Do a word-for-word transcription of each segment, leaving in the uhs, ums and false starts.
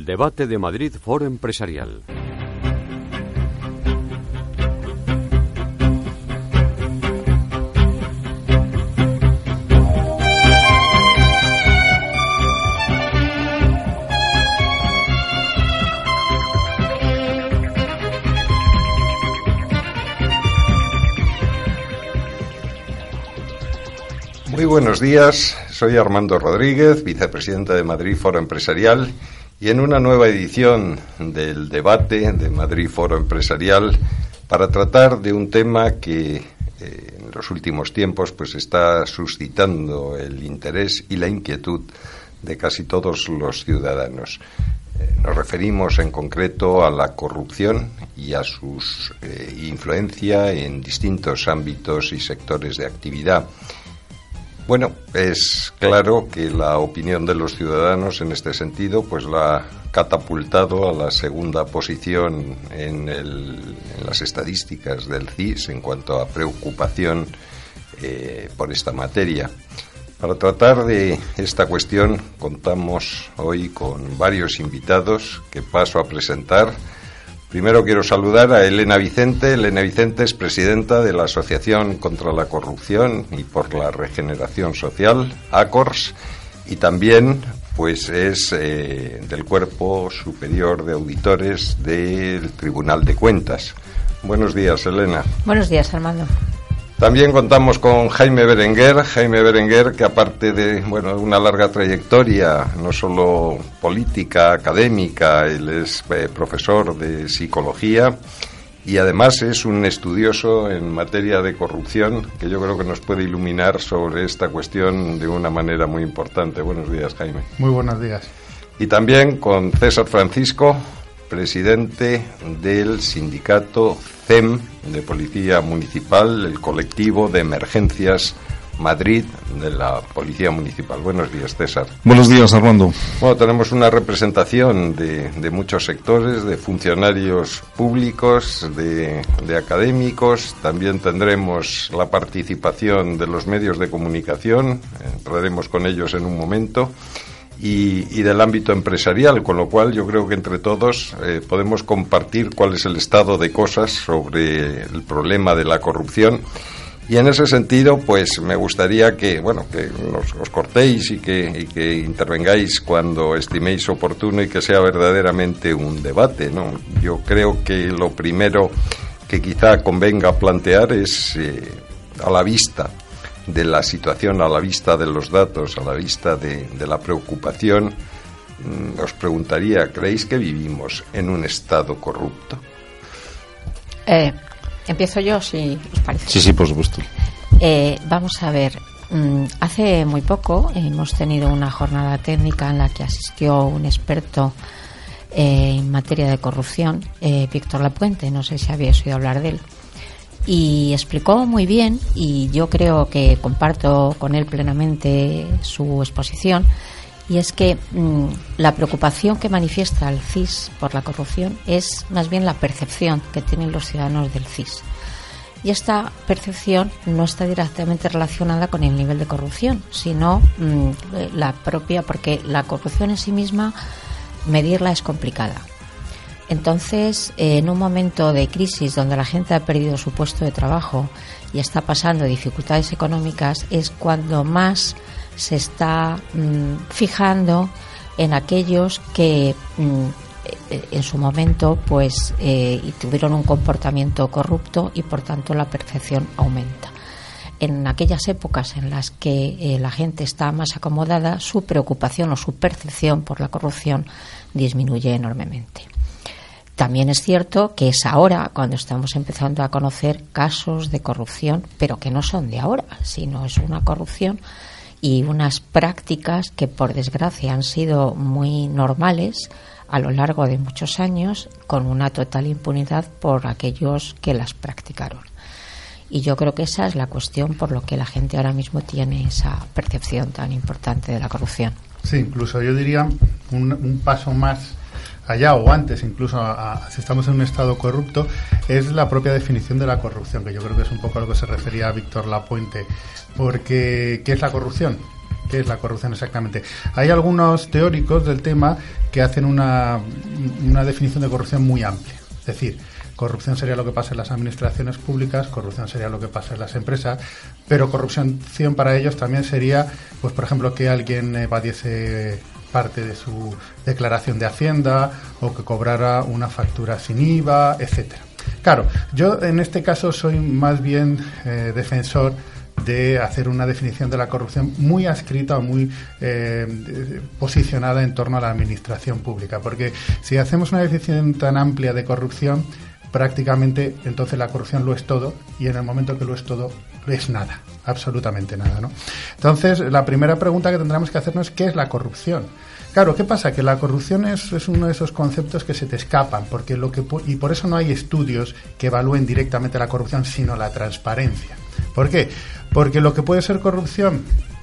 El debate de Madrid Foro Empresarial. Muy buenos días, soy Armando Rodríguez, vicepresidente de Madrid Foro Empresarial, y en una nueva edición del debate de Madrid Foro Empresarial para tratar de un tema que eh, en los últimos tiempos pues está suscitando el interés y la inquietud de casi todos los ciudadanos. Eh, nos referimos en concreto a la corrupción y a su eh, influencia en distintos ámbitos y sectores de actividad. Bueno, es claro que la opinión de los ciudadanos en este sentido pues la ha catapultado a la segunda posición en, el, en las estadísticas del C I S en cuanto a preocupación eh, por esta materia. Para tratar de esta cuestión contamos hoy con varios invitados que paso a presentar. Primero quiero saludar a Elena Vicente. Elena Vicente es presidenta de la Asociación contra la Corrupción y por la Regeneración Social, A C O R S, y también pues es eh, del Cuerpo Superior de Auditores del Tribunal de Cuentas. Buenos días, Elena. Buenos días, Armando. También contamos con Jaime Berenguer, Jaime Berenguer que aparte de bueno una larga trayectoria, no solo política, académica, él es eh, profesor de psicología y además es un estudioso en materia de corrupción que yo creo que nos puede iluminar sobre esta cuestión de una manera muy importante. Buenos días, Jaime. Muy buenos días. Y también con César Francisco, presidente del sindicato C E M de Policía Municipal, el colectivo de emergencias Madrid de la Policía Municipal. Buenos días, César. Buenos días, Armando. Bueno, tenemos una representación de, de muchos sectores, de funcionarios públicos, de, de académicos. También tendremos la participación de los medios de comunicación, entraremos con ellos en un momento. Y, y del ámbito empresarial, con lo cual yo creo que entre todos eh, podemos compartir cuál es el estado de cosas sobre el problema de la corrupción. Y en ese sentido, pues me gustaría que, bueno, que nos, os cortéis y que, y que intervengáis cuando estiméis oportuno y que sea verdaderamente un debate, ¿no? Yo creo que lo primero que quizá convenga plantear es eh, a la vista de la situación, a la vista de los datos, a la vista de, de la preocupación, os preguntaría, ¿creéis que vivimos en un estado corrupto? Eh, empiezo yo, si os parece. Sí, sí, por supuesto. Eh, vamos a ver, mm, hace muy poco hemos tenido una jornada técnica en la que asistió un experto eh, en materia de corrupción, eh, Víctor Lapuente, no sé si habéis oído hablar de él. Y explicó muy bien, y yo creo que comparto con él plenamente su exposición, y es que mmm, la preocupación que manifiesta el C I S por la corrupción es más bien la percepción que tienen los ciudadanos del C I S. Y esta percepción no está directamente relacionada con el nivel de corrupción, sino mmm, la propia, porque la corrupción en sí misma, medirla es complicada. Entonces, eh, en un momento de crisis donde la gente ha perdido su puesto de trabajo y está pasando dificultades económicas, es cuando más se está mmm, fijando en aquellos que mmm, en su momento pues eh, y tuvieron un comportamiento corrupto y por tanto la percepción aumenta. En aquellas épocas en las que eh, la gente está más acomodada, su preocupación o su percepción por la corrupción disminuye enormemente. También es cierto que es ahora cuando estamos empezando a conocer casos de corrupción, pero que no son de ahora, sino es una corrupción y unas prácticas que por desgracia han sido muy normales a lo largo de muchos años, con una total impunidad por aquellos que las practicaron. Y yo creo que esa es la cuestión por lo que la gente ahora mismo tiene esa percepción tan importante de la corrupción. Sí, incluso yo diría un, un paso más allá o antes, incluso a, a, si estamos en un estado corrupto, es la propia definición de la corrupción, que yo creo que es un poco a lo que se refería Víctor Lapuente, porque ¿qué es la corrupción? ¿Qué es la corrupción exactamente? Hay algunos teóricos del tema que hacen una, una definición de corrupción muy amplia. Es decir, corrupción sería lo que pasa en las administraciones públicas, corrupción sería lo que pasa en las empresas, pero corrupción para ellos también sería, pues por ejemplo, que alguien evadiese parte de su declaración de Hacienda o que cobrara una factura sin I V A, etcétera. Claro, yo en este caso soy más bien eh, defensor de hacer una definición de la corrupción muy adscrita o muy eh, posicionada en torno a la administración pública, porque si hacemos una definición tan amplia de corrupción, prácticamente entonces la corrupción lo es todo, y en el momento que lo es todo es nada, absolutamente nada, ¿no? Entonces, la primera pregunta que tendremos que hacernos es ¿qué es la corrupción? Claro, ¿qué pasa? Que la corrupción es, es uno de esos conceptos que se te escapan, porque lo que y por eso no hay estudios que evalúen directamente la corrupción, sino la transparencia. ¿Por qué? Porque lo que puede ser corrupción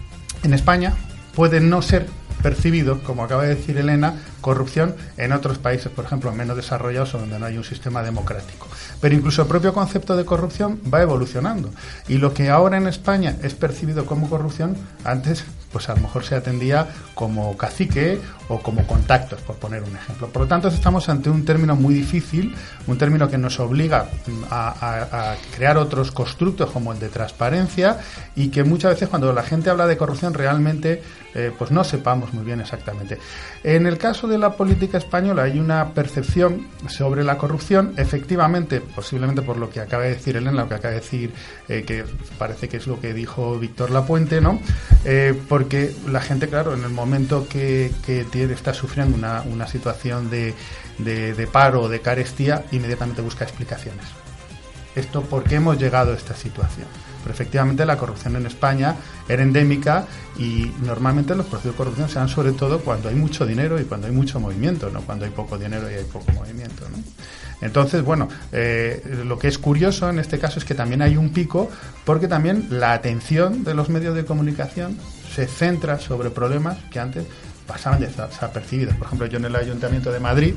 en España puede no ser percibido, como acaba de decir Elena, corrupción en otros países, por ejemplo, menos desarrollados o donde no hay un sistema democrático. Pero incluso el propio concepto de corrupción va evolucionando. Y lo que ahora en España es percibido como corrupción, antes pues a lo mejor se atendía como cacique o como contactos, por poner un ejemplo. Por lo tanto, estamos ante un término muy difícil, un término que nos obliga a, a, a crear otros constructos como el de transparencia, y que muchas veces cuando la gente habla de corrupción realmente eh, pues no sepamos muy bien exactamente. En el caso de la política española hay una percepción sobre la corrupción, efectivamente, posiblemente por lo que acaba de decir Elena, lo que acaba de decir, eh, que parece que es lo que dijo Víctor Lapuente, ¿no? Eh, porque la gente, claro, en el momento que, que tiene, está sufriendo una, una situación de, de, de paro o de carestía, inmediatamente busca explicaciones. Esto, ¿por qué hemos llegado a esta situación? Pero efectivamente la corrupción en España era endémica, y normalmente los procesos de corrupción se dan sobre todo cuando hay mucho dinero y cuando hay mucho movimiento, no cuando hay poco dinero y hay poco movimiento, ¿no? Entonces, bueno, eh, lo que es curioso en este caso es que también hay un pico, porque también la atención de los medios de comunicación se centra sobre problemas que antes pasaban desapercibidos. Por ejemplo, yo en el Ayuntamiento de Madrid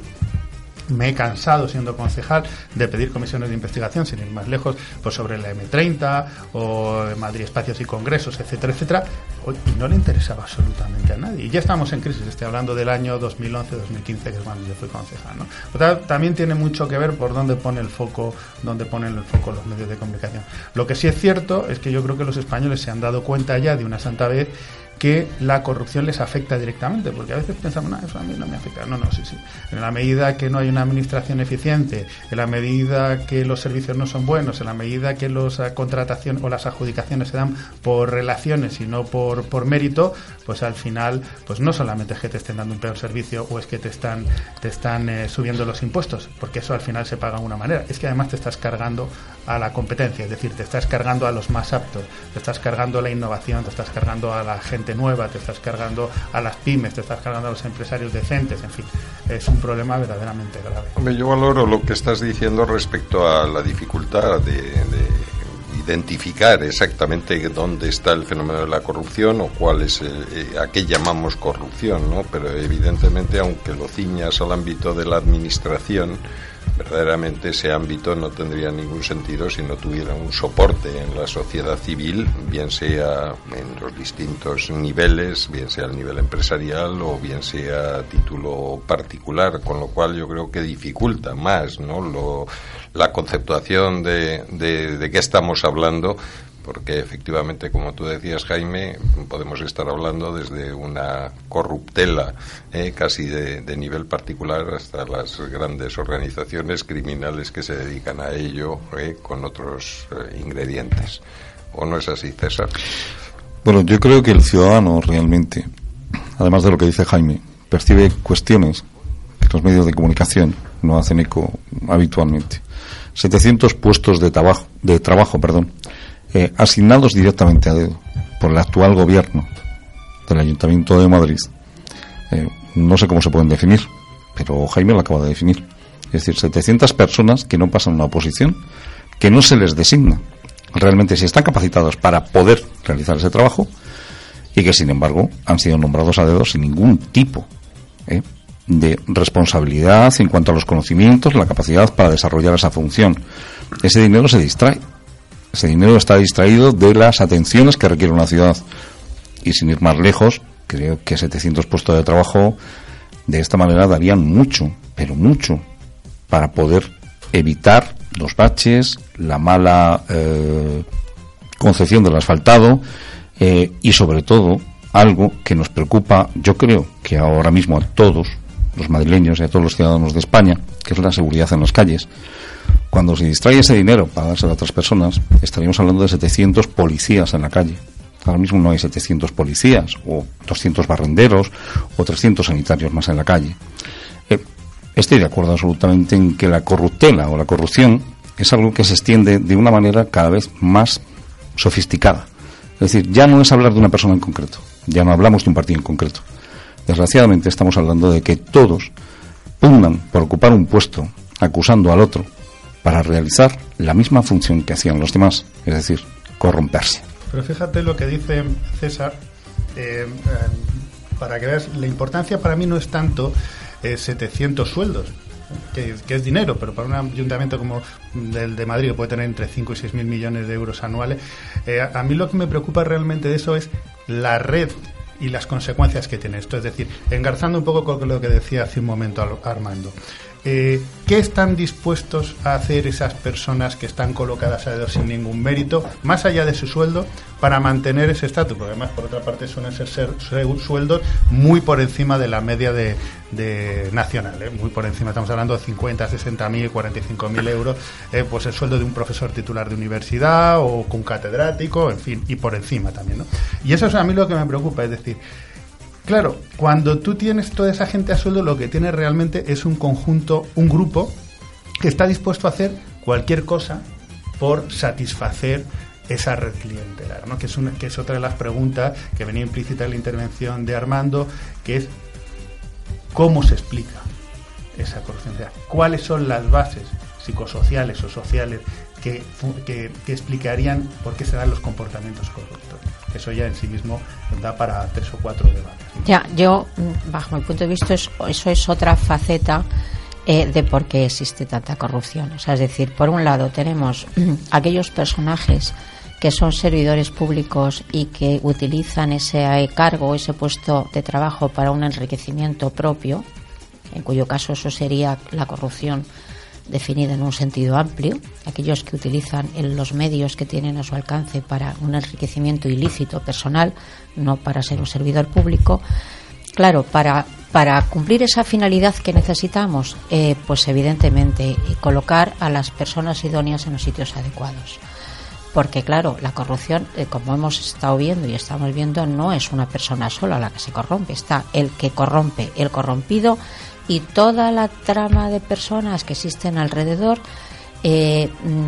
me he cansado, siendo concejal, de pedir comisiones de investigación, sin ir más lejos, pues sobre la eme treinta o Madrid Espacios y Congresos, etcétera, etcétera, y no le interesaba absolutamente a nadie. Y ya estamos en crisis, estoy hablando del año dos mil once dos mil quince, que es cuando yo fui concejal, ¿no? O sea, también tiene mucho que ver por dónde pone el foco, dónde ponen el foco los medios de comunicación. Lo que sí es cierto es que yo creo que los españoles se han dado cuenta ya de una santa vez que la corrupción les afecta directamente, porque a veces pensamos, no, eso a mí no me afecta. No, no, sí, sí. En la medida que no hay una administración eficiente, en la medida que los servicios no son buenos, en la medida que las contrataciones o las adjudicaciones se dan por relaciones y no por, por mérito, pues al final, pues no solamente es que te estén dando un peor servicio o es que te están, te están eh, subiendo los impuestos, porque eso al final se paga de una manera. Es que además te estás cargando a la competencia, es decir, te estás cargando a los más aptos, te estás cargando a la innovación, te estás cargando a la gente nueva, te estás cargando a las pymes, te estás cargando a los empresarios decentes, en fin, es un problema verdaderamente grave. Hombre, yo valoro lo que estás diciendo respecto a la dificultad de, de identificar exactamente dónde está el fenómeno de la corrupción o cuál es el, eh, a qué llamamos corrupción, ¿no? Pero evidentemente, aunque lo ciñas al ámbito de la administración, verdaderamente ese ámbito no tendría ningún sentido si no tuviera un soporte en la sociedad civil, bien sea en los distintos niveles, bien sea al nivel empresarial o bien sea a título particular, con lo cual yo creo que dificulta más, ¿no?, lo, la conceptuación de, de, de qué estamos hablando, porque efectivamente, como tú decías, Jaime, podemos estar hablando desde una corruptela eh, casi de, de nivel particular hasta las grandes organizaciones criminales que se dedican a ello eh, con otros eh, ingredientes. ¿O no es así, César? Bueno, yo creo que el ciudadano realmente, además de lo que dice Jaime, percibe cuestiones que los medios de comunicación no hacen eco habitualmente. setecientos puestos de trabajo, de trabajo, perdón, Eh, asignados directamente a dedo por el actual gobierno del Ayuntamiento de Madrid. Eh, no sé cómo se pueden definir, pero Jaime lo acaba de definir. Es decir, setecientas personas que no pasan una oposición, que no se les designa realmente si están capacitados para poder realizar ese trabajo, y que sin embargo han sido nombrados a dedo sin ningún tipo eh, de responsabilidad en cuanto a los conocimientos, la capacidad para desarrollar esa función. Ese dinero se distrae. Ese dinero está distraído de las atenciones que requiere una ciudad. Y sin ir más lejos, creo que setecientos puestos de trabajo de esta manera darían mucho, pero mucho, para poder evitar los baches, la mala eh, concepción del asfaltado eh, y sobre todo algo que nos preocupa, yo creo que ahora mismo a todos los madrileños y a todos los ciudadanos de España, que es la seguridad en las calles. Cuando se distrae ese dinero para dárselo a otras personas, estaríamos hablando de setecientos policías en la calle. Ahora mismo no hay setecientos policías, o doscientos barrenderos, o trescientos sanitarios más en la calle. Eh, estoy de acuerdo absolutamente en que la corruptela o la corrupción es algo que se extiende de una manera cada vez más sofisticada. Es decir, ya no es hablar de una persona en concreto, ya no hablamos de un partido en concreto. Desgraciadamente estamos hablando de que todos pugnan por ocupar un puesto acusando al otro para realizar la misma función que hacían los demás, es decir, corromperse. Pero fíjate lo que dice César, eh, eh, para que veas, la importancia para mí no es tanto eh, setecientos sueldos, que, que es dinero, pero para un ayuntamiento como el de Madrid, que puede tener entre cinco y seis mil millones de euros anuales, eh, a, a mí lo que me preocupa realmente de eso es la red y las consecuencias que tiene esto. Es decir, engarzando un poco con lo que decía hace un momento Armando, eh, ¿qué están dispuestos a hacer esas personas que están colocadas a dedo sin ningún mérito, más allá de su sueldo, para mantener ese estatus? Porque además, por otra parte, suelen ser, ser, ser sueldos muy por encima de la media de, de nacional, ¿eh? Muy por encima, estamos hablando de cincuenta, sesenta mil, cuarenta y cinco mil euros, eh, pues el sueldo de un profesor titular de universidad o con catedrático, en fin, y por encima también, ¿no? Y eso es a mí lo que me preocupa, es decir, claro, cuando tú tienes toda esa gente a sueldo, lo que tienes realmente es un conjunto, un grupo que está dispuesto a hacer cualquier cosa por satisfacer esa red clientelar, ¿no? Que es una, que es otra de las preguntas que venía implícita en la intervención de Armando, que es ¿cómo se explica esa corrupción? O sea, ¿cuáles son las bases psicosociales o sociales que, que, que explicarían por qué se dan los comportamientos corruptos? Eso ya en sí mismo da para tres o cuatro debates. Ya, yo, bajo mi punto de vista, es, eso es otra faceta eh, de por qué existe tanta corrupción. O sea, es decir, por un lado tenemos aquellos personajes que son servidores públicos y que utilizan ese cargo, ese puesto de trabajo para un enriquecimiento propio, en cuyo caso eso sería la corrupción definida en un sentido amplio, aquellos que utilizan los medios que tienen a su alcance para un enriquecimiento ilícito personal, no para ser un servidor público. Claro, para, para cumplir esa finalidad que necesitamos, eh, pues evidentemente colocar a las personas idóneas en los sitios adecuados. Porque claro, la corrupción, eh, como hemos estado viendo y estamos viendo, no es una persona sola la que se corrompe, está el que corrompe, el corrompido y toda la trama de personas que existen alrededor eh,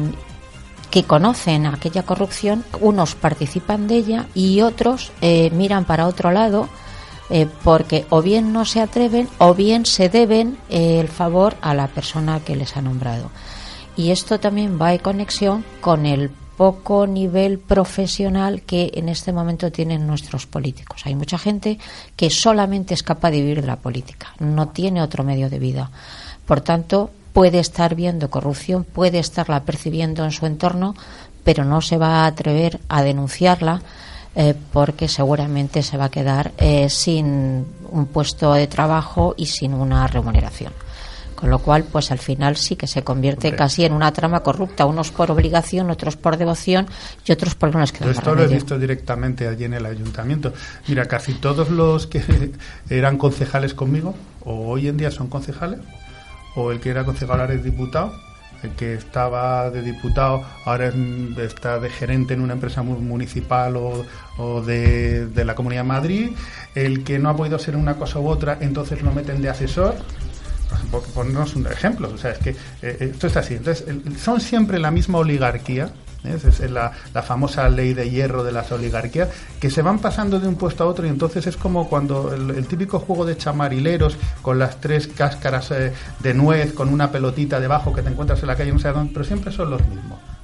que conocen aquella corrupción. Unos participan de ella y otros eh, miran para otro lado eh, porque o bien no se atreven o bien se deben eh, el favor a la persona que les ha nombrado. Y esto también va en conexión con el poco nivel profesional que en este momento tienen nuestros políticos. Hay mucha gente que solamente es capaz de vivir de la política, no tiene otro medio de vida. Por tanto, puede estar viendo corrupción, puede estarla percibiendo en su entorno, pero no se va a atrever a denunciarla eh, porque seguramente se va a quedar eh, sin un puesto de trabajo y sin una remuneración. Con lo cual, pues al final sí que se convierte okay. casi en una trama corrupta, unos por obligación, otros por devoción y otros por no les queda más remedio. Esto lo he visto directamente allí en el ayuntamiento. Mira, casi todos los que eran concejales conmigo, o hoy en día son concejales, o el que era concejal ahora es diputado, el que estaba de diputado ahora es, está de gerente en una empresa municipal o, o de, de la Comunidad de Madrid, el que no ha podido ser una cosa u otra, entonces lo meten de asesor. Por ponernos un ejemplo, o sea, es que eh, esto es así. Entonces, el, son siempre la misma oligarquía, ¿eh? Es, es la, la famosa ley de hierro de las oligarquías, que se van pasando de un puesto a otro, y entonces es como cuando el, el típico juego de chamarileros con las tres cáscaras eh, de nuez, con una pelotita debajo que te encuentras en la calle, no sé dónde, pero siempre son los mismos.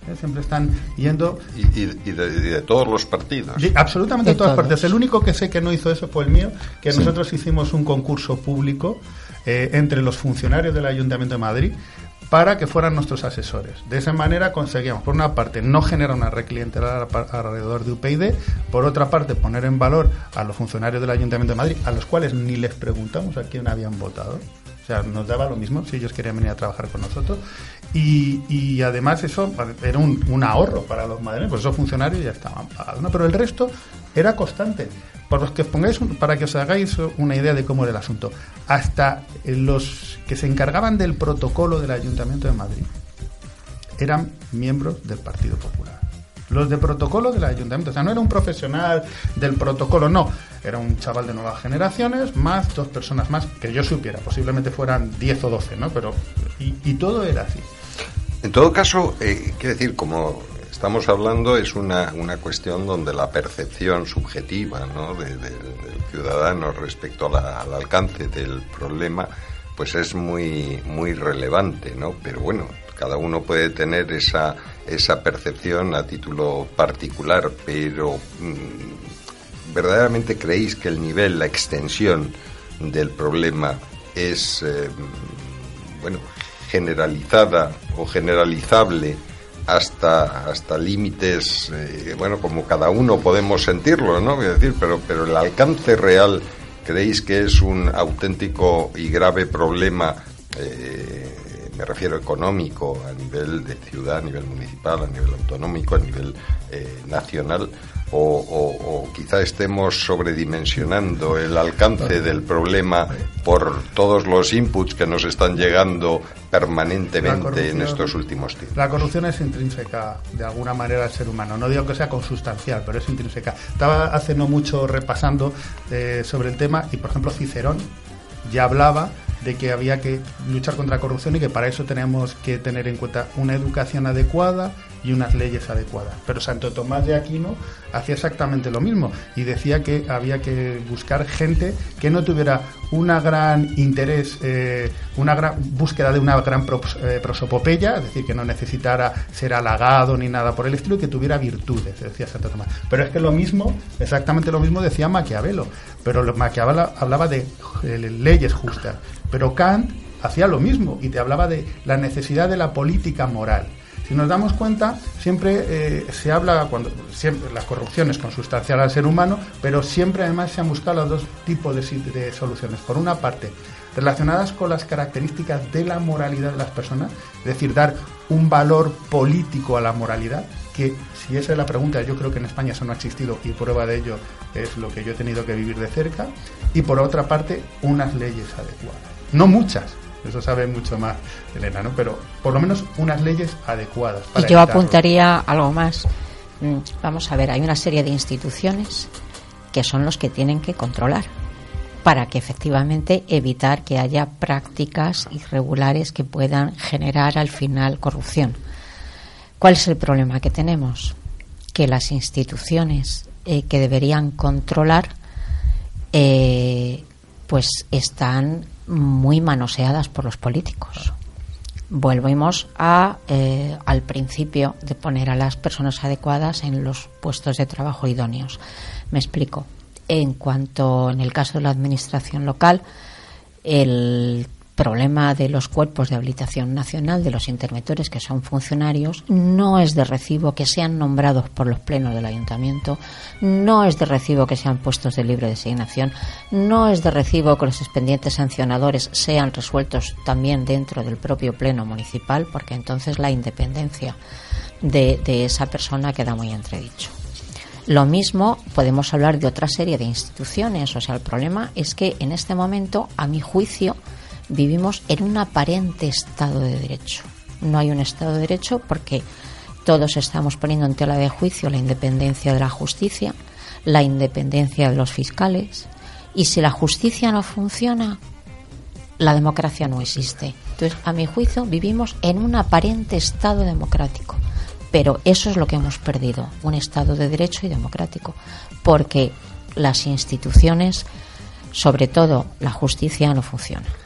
¿eh? Siempre están yendo... Y, y, y, de, y de todos los partidos. Sí, absolutamente de todas todos. partes. El único que sé que no hizo eso fue el mío, que Sí. nosotros hicimos un concurso público eh, entre los funcionarios del Ayuntamiento de Madrid para que fueran nuestros asesores. De esa manera conseguíamos, por una parte, no generar una red clientelar alrededor de U P YD, por otra parte, poner en valor a los funcionarios del Ayuntamiento de Madrid, a los cuales ni les preguntamos a quién habían votado. O sea, nos daba lo mismo si ellos querían venir a trabajar con nosotros. Y, y además eso era un, un ahorro para los madrileños, pues esos funcionarios ya estaban pagados, ¿no? Pero el resto era constante. Por los que pongáis un, para que os hagáis una idea de cómo era el asunto, hasta los que se encargaban del protocolo del Ayuntamiento de Madrid eran miembros del Partido Popular. Los de protocolo del Ayuntamiento, o sea, no era un profesional del protocolo, no, era un chaval de nuevas generaciones, más dos personas más, que yo supiera, posiblemente fueran diez o doce, ¿no? Pero, y, y todo era así. En todo caso, eh, quiero decir, como estamos hablando, es una, una cuestión donde la percepción subjetiva, ¿no?, de, de, del ciudadano respecto a la, al alcance del problema, pues es muy, muy relevante, ¿no? Pero bueno, cada uno puede tener esa, esa percepción a título particular, pero mmm, ¿verdaderamente creéis que el nivel, la extensión del problema es, eh, bueno, generalizada o generalizable hasta hasta límites, eh, bueno, como cada uno podemos sentirlo, ¿no? Voy a decir, pero pero el alcance real, ¿creéis que es un auténtico y grave problema, eh, me refiero económico, a nivel de ciudad, a nivel municipal, a nivel autonómico, a nivel eh, nacional? O, o, o quizá estemos sobredimensionando el alcance del problema por todos los inputs que nos están llegando permanentemente en estos últimos tiempos. La corrupción es intrínseca de alguna manera al ser humano. No digo que sea consustancial, pero es intrínseca. Estaba hace no mucho repasando eh, sobre el tema y, por ejemplo, Cicerón ya hablaba de que había que luchar contra la corrupción y que para eso tenemos que tener en cuenta una educación adecuada y unas leyes adecuadas. Pero Santo Tomás de Aquino hacía exactamente lo mismo y decía que había que buscar gente que no tuviera una gran interés, eh, una gran búsqueda de una gran pros, eh, prosopopeya, es decir, que no necesitara ser halagado ni nada por el estilo, y que tuviera virtudes, decía Santo Tomás. Pero es que lo mismo, exactamente lo mismo decía Maquiavelo, pero Maquiavelo hablaba de eh, leyes justas, pero Kant hacía lo mismo y te hablaba de la necesidad de la política moral. Si nos damos cuenta, siempre eh, se habla, cuando siempre la corrupción es consustancial al ser humano, pero siempre además se han buscado los dos tipos de, de soluciones. Por una parte, relacionadas con las características de la moralidad de las personas, es decir, dar un valor político a la moralidad, que si esa es la pregunta, yo creo que en España eso no ha existido y prueba de ello es lo que yo he tenido que vivir de cerca. Y por otra parte, unas leyes adecuadas. No muchas. Eso sabe mucho más Elena, ¿no? Pero por lo menos unas leyes adecuadas. Para y yo evitarlo. apuntaría algo más. Vamos a ver, hay una serie de instituciones que son los que tienen que controlar para que efectivamente evitar que haya prácticas irregulares que puedan generar al final corrupción. ¿Cuál es el problema que tenemos? Que las instituciones eh, que deberían controlar eh, pues están muy manoseadas por los políticos. Volvemos a eh, al principio de poner a las personas adecuadas en los puestos de trabajo idóneos. Me explico. En cuanto, en el caso de la administración local, el problema de los cuerpos de habilitación nacional, de los interventores que son funcionarios, no es de recibo que sean nombrados por los plenos del ayuntamiento, no es de recibo que sean puestos de libre designación, no es de recibo que los expedientes sancionadores sean resueltos también dentro del propio pleno municipal, porque entonces la independencia de, de esa persona queda muy entredicho. Lo mismo podemos hablar de otra serie de instituciones. O sea, el problema es que en este momento, a mi juicio, vivimos en un aparente Estado de Derecho. No hay un Estado de Derecho porque todos estamos poniendo en tela de juicio la independencia de la justicia, la independencia de los fiscales, y si la justicia no funciona, la democracia no existe. Entonces, a mi juicio, vivimos en un aparente Estado democrático. Pero eso es lo que hemos perdido, un Estado de Derecho y democrático, porque las instituciones, sobre todo la justicia, no funciona.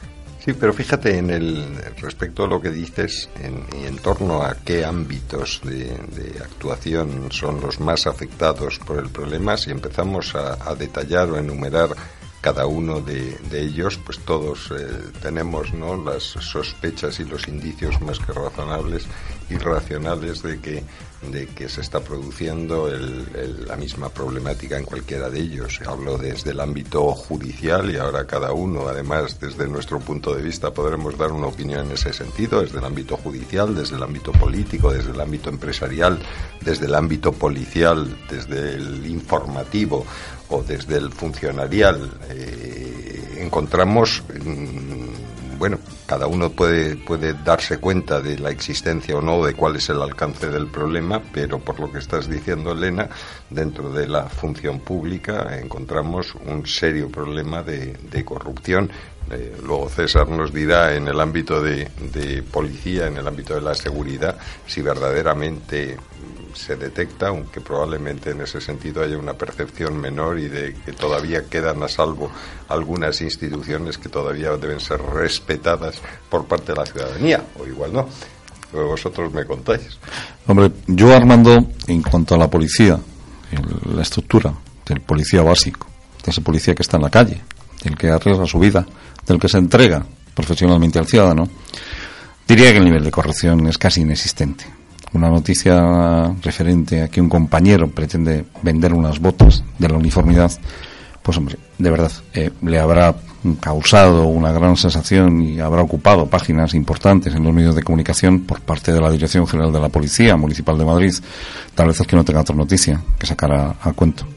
Sí, pero fíjate en el respecto a lo que dices en, y en torno a qué ámbitos de, de actuación son los más afectados por el problema. Si empezamos a, a detallar o enumerar cada uno de, de ellos, pues todos eh, tenemos, ¿no?, las sospechas y los indicios más que razonables y racionales de que de que se está produciendo el, el, la misma problemática en cualquiera de ellos. Hablo desde el ámbito judicial y ahora cada uno, además, desde nuestro punto de vista, podremos dar una opinión en ese sentido, desde el ámbito judicial, desde el ámbito político, desde el ámbito empresarial, desde el ámbito policial, desde el informativo o desde el funcionarial. Eh, encontramos... Mmm, bueno, cada uno puede, puede darse cuenta de la existencia o no, de cuál es el alcance del problema, pero por lo que estás diciendo, Elena, dentro de la función pública encontramos un serio problema de, de corrupción. Eh, luego César nos dirá en el ámbito de, de policía, en el ámbito de la seguridad, si verdaderamente se detecta, aunque probablemente en ese sentido haya una percepción menor y de que todavía quedan a salvo algunas instituciones que todavía deben ser respetadas por parte de la ciudadanía, o igual no. Pero vosotros me contáis. Hombre, yo, Armando, en cuanto a la policía, el, la estructura del policía básico, de ese policía que está en la calle, del que arriesga su vida, del que se entrega profesionalmente al ciudadano, diría que el nivel de corrupción es casi inexistente. Una noticia referente a que un compañero pretende vender unas botas de la uniformidad, pues hombre, de verdad, eh, le habrá causado una gran sensación y habrá ocupado páginas importantes en los medios de comunicación por parte de la Dirección General de la Policía Municipal de Madrid. Tal vez es que no tenga otra noticia que sacar a, a cuento.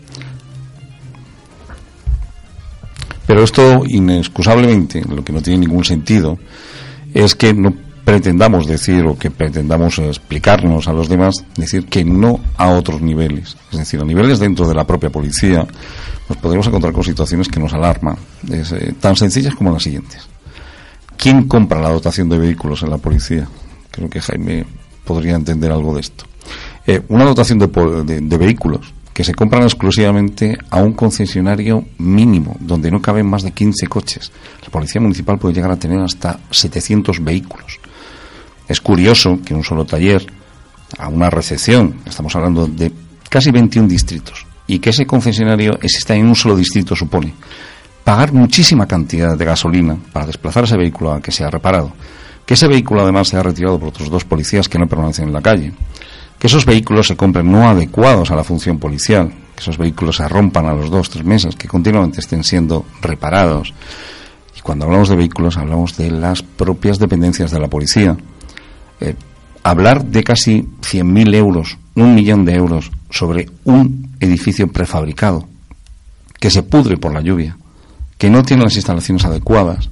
Pero esto, inexcusablemente, lo que no tiene ningún sentido es que no pretendamos decir o que pretendamos explicarnos a los demás, decir que no a otros niveles, es decir, a niveles dentro de la propia policía, nos podremos encontrar con situaciones que nos alarman, es, eh, tan sencillas como las siguientes. ¿Quién compra la dotación de vehículos en la policía? Creo que Jaime podría entender algo de esto. Eh, una dotación de, de, de vehículos que se compran exclusivamente a un concesionario mínimo, donde no caben más de quince coches. La Policía Municipal puede llegar a tener hasta setecientos vehículos. Es curioso que un solo taller, a una recepción, estamos hablando de casi veintiún distritos, y que ese concesionario exista en un solo distrito supone pagar muchísima cantidad de gasolina para desplazar ese vehículo a que sea reparado, que ese vehículo además sea retirado por otros dos policías que no permanecen en la calle, que esos vehículos se compren no adecuados a la función policial, que esos vehículos se rompan a los dos, tres meses, que continuamente estén siendo reparados. Y cuando hablamos de vehículos hablamos de las propias dependencias de la policía. Eh, hablar de casi cien mil euros, un millón de euros sobre un edificio prefabricado que se pudre por la lluvia, que no tiene las instalaciones adecuadas,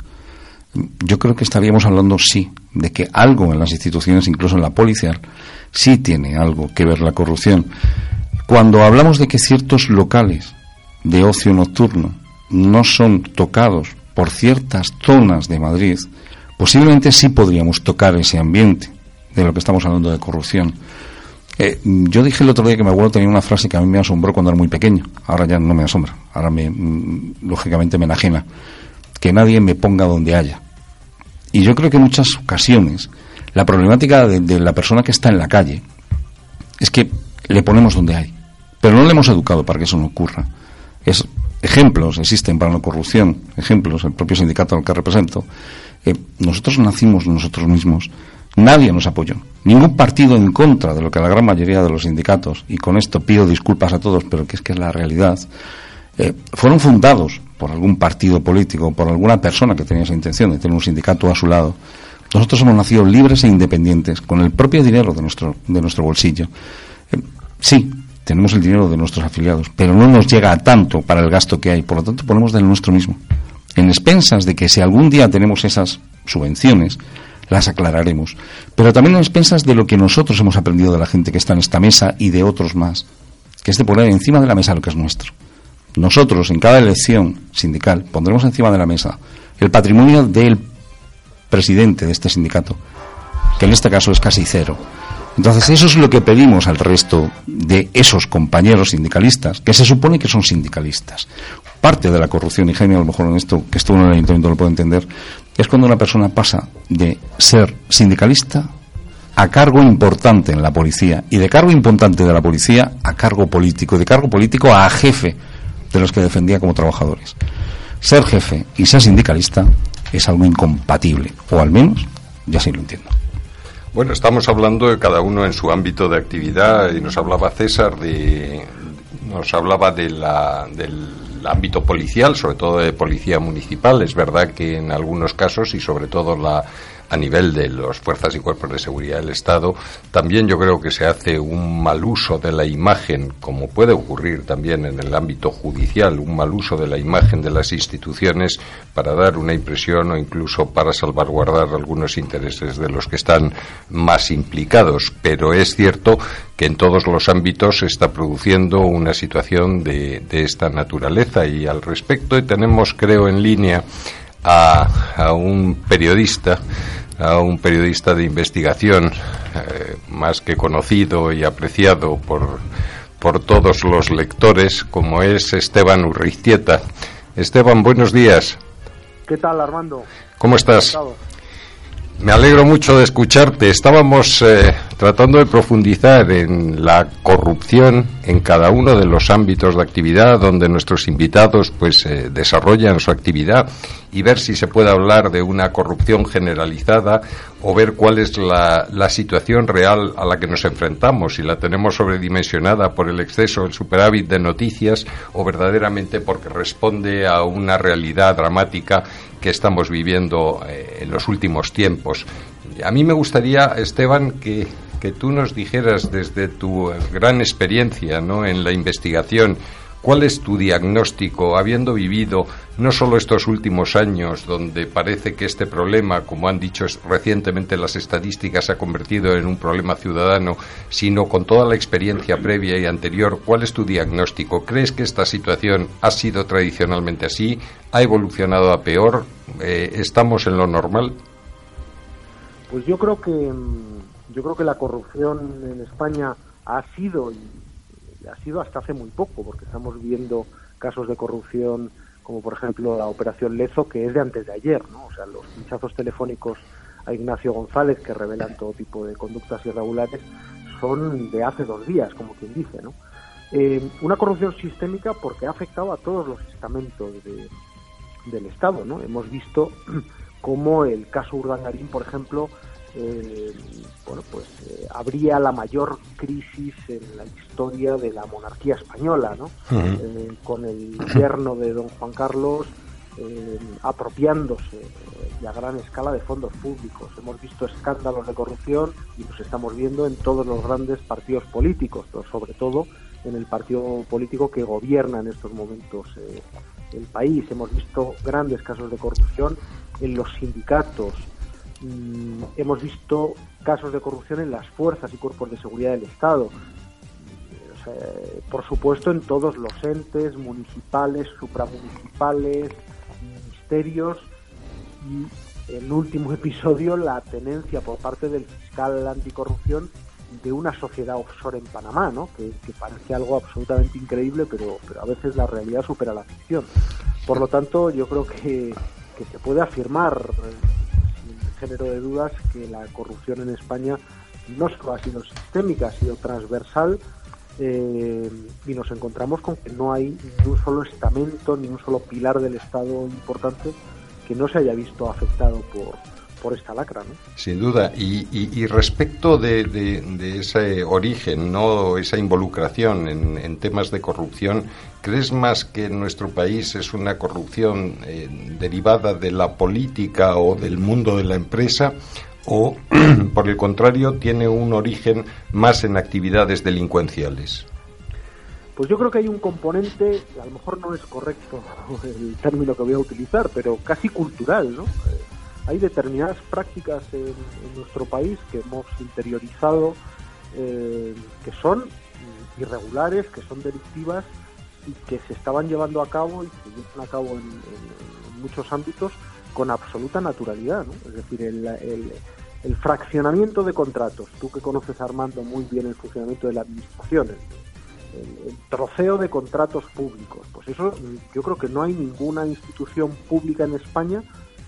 yo creo que estaríamos hablando, sí, de que algo en las instituciones, incluso en la policial, sí tiene algo que ver la corrupción. Cuando hablamos de que ciertos locales de ocio nocturno no son tocados por ciertas zonas de Madrid, posiblemente sí podríamos tocar ese ambiente de lo que estamos hablando de corrupción. Eh, yo dije el otro día que mi abuelo tenía una frase que a mí me asombró cuando era muy pequeño. Ahora ya no me asombra, ahora me, mm, lógicamente me enajena. Que nadie me ponga donde haya. Y yo creo que en muchas ocasiones la problemática de, de la persona que está en la calle es que le ponemos donde hay, pero no le hemos educado para que eso no ocurra. Es, ejemplos existen para la corrupción, ejemplos, el propio sindicato al que represento. Eh, nosotros nacimos nosotros mismos, nadie nos apoyó, ningún partido en contra de lo que la gran mayoría de los sindicatos, y con esto pido disculpas a todos, pero que es que es la realidad, eh, fueron fundados por algún partido político, por alguna persona que tenía esa intención de tener un sindicato a su lado. Nosotros hemos nacido libres e independientes, con el propio dinero de nuestro, de nuestro bolsillo. Eh, sí, tenemos el dinero de nuestros afiliados, pero no nos llega a tanto para el gasto que hay, por lo tanto ponemos del nuestro mismo. En expensas de que si algún día tenemos esas subvenciones, las aclararemos, pero también en expensas de lo que nosotros hemos aprendido de la gente que está en esta mesa y de otros más, que es de poner encima de la mesa lo que es nuestro. Nosotros, en cada elección sindical, pondremos encima de la mesa el patrimonio del presidente de este sindicato, que en este caso es casi cero. Entonces, eso es lo que pedimos al resto de esos compañeros sindicalistas, que se supone que son sindicalistas. Parte de la corrupción, y Jaime a lo mejor en esto, que estuvo en el ayuntamiento lo puede entender, es cuando una persona pasa de ser sindicalista a cargo importante en la policía, y de cargo importante de la policía a cargo político, y de cargo político a jefe de los que defendía como trabajadores. Ser jefe y ser sindicalista es algo incompatible, o al menos yo así lo entiendo. Bueno, estamos hablando de cada uno en su ámbito de actividad, y nos hablaba César de, nos hablaba de la, del ámbito policial, sobre todo de policía municipal. Es verdad que en algunos casos, y sobre todo la a nivel de las fuerzas y cuerpos de seguridad del Estado, también yo creo que se hace un mal uso de la imagen, como puede ocurrir también en el ámbito judicial, un mal uso de la imagen de las instituciones para dar una impresión o incluso para salvaguardar algunos intereses de los que están más implicados. Pero es cierto que en todos los ámbitos se está produciendo una situación de, de esta naturaleza, y al respecto tenemos, creo, en línea A, a un periodista, a un periodista de investigación eh, más que conocido y apreciado por, por todos los lectores, como es Esteban Urriztieta. Esteban, buenos días. ¿Qué tal, Armando? ¿Cómo estás? Me alegro mucho de escucharte. Estábamos eh, tratando de profundizar en la corrupción en cada uno de los ámbitos de actividad donde nuestros invitados pues eh, desarrollan su actividad, y ver si se puede hablar de una corrupción generalizada o ver cuál es la, la situación real a la que nos enfrentamos, si la tenemos sobredimensionada por el exceso, el superávit de noticias, o verdaderamente porque responde a una realidad dramática que estamos viviendo eh, en los últimos tiempos. A mí me gustaría, Esteban, que, que tú nos dijeras desde tu gran experiencia, ¿no?, en la investigación, ¿cuál es tu diagnóstico, habiendo vivido no solo estos últimos años, donde parece que este problema, como han dicho recientemente las estadísticas, se ha convertido en un problema ciudadano, sino con toda la experiencia previa y anterior? ¿Cuál es tu diagnóstico? ¿Crees que esta situación ha sido tradicionalmente así? ¿Ha evolucionado a peor? Eh, ¿Estamos en lo normal? Pues yo creo que yo creo que la corrupción en España ha sido y ha sido hasta hace muy poco, porque estamos viendo casos de corrupción como por ejemplo la operación Lezo, que es de antes de ayer, ¿no? O sea, los pinchazos telefónicos a Ignacio González, que revelan todo tipo de conductas irregulares, son de hace dos días, como quien dice, ¿no? Eh, una corrupción sistémica porque ha afectado a todos los estamentos de, del Estado, ¿no? Hemos visto cómo el caso Urdangarín, por ejemplo, Eh, bueno, pues eh, habría la mayor crisis en la historia de la monarquía española, ¿no? Uh-huh. Eh, con el yerno de don Juan Carlos eh, apropiándose eh, y a gran escala de fondos públicos. Hemos visto escándalos de corrupción y los estamos viendo en todos los grandes partidos políticos, pero sobre todo en el partido político que gobierna en estos momentos eh, el país. Hemos visto grandes casos de corrupción en los sindicatos. Mm, hemos visto casos de corrupción en las fuerzas y cuerpos de seguridad del Estado, o sea, por supuesto en todos los entes municipales, supramunicipales, ministerios, y el último episodio, la tenencia por parte del fiscal anticorrupción de una sociedad offshore en Panamá, ¿no? que, que parece algo absolutamente increíble, pero, pero a veces la realidad supera la ficción. Por lo tanto, yo creo que, que se puede afirmar género de dudas que la corrupción en España no solo ha sido sistémica, ha sido transversal, eh, y nos encontramos con que no hay ni un solo estamento, ni un solo pilar del Estado importante que no se haya visto afectado por, por esta lacra, ¿no? Sin duda. Y, y, y respecto de, de, de ese origen, ¿no?, esa involucración en, en temas de corrupción, ¿crees más que en nuestro país es una corrupción eh, derivada de la política o del mundo de la empresa, o por el contrario tiene un origen más en actividades delincuenciales? Pues yo creo que hay un componente, a lo mejor no es correcto el término que voy a utilizar, pero casi cultural, ¿no? Hay determinadas prácticas en, en nuestro país que hemos interiorizado, eh, que son irregulares, que son delictivas y que se estaban llevando a cabo y se llevan a cabo en, en, en muchos ámbitos con absoluta naturalidad, ¿no? Es decir, el, el, el fraccionamiento de contratos. Tú que conoces, Armando, muy bien el funcionamiento de la administración, el, el, el troceo de contratos públicos. Pues eso, yo creo que no hay ninguna institución pública en España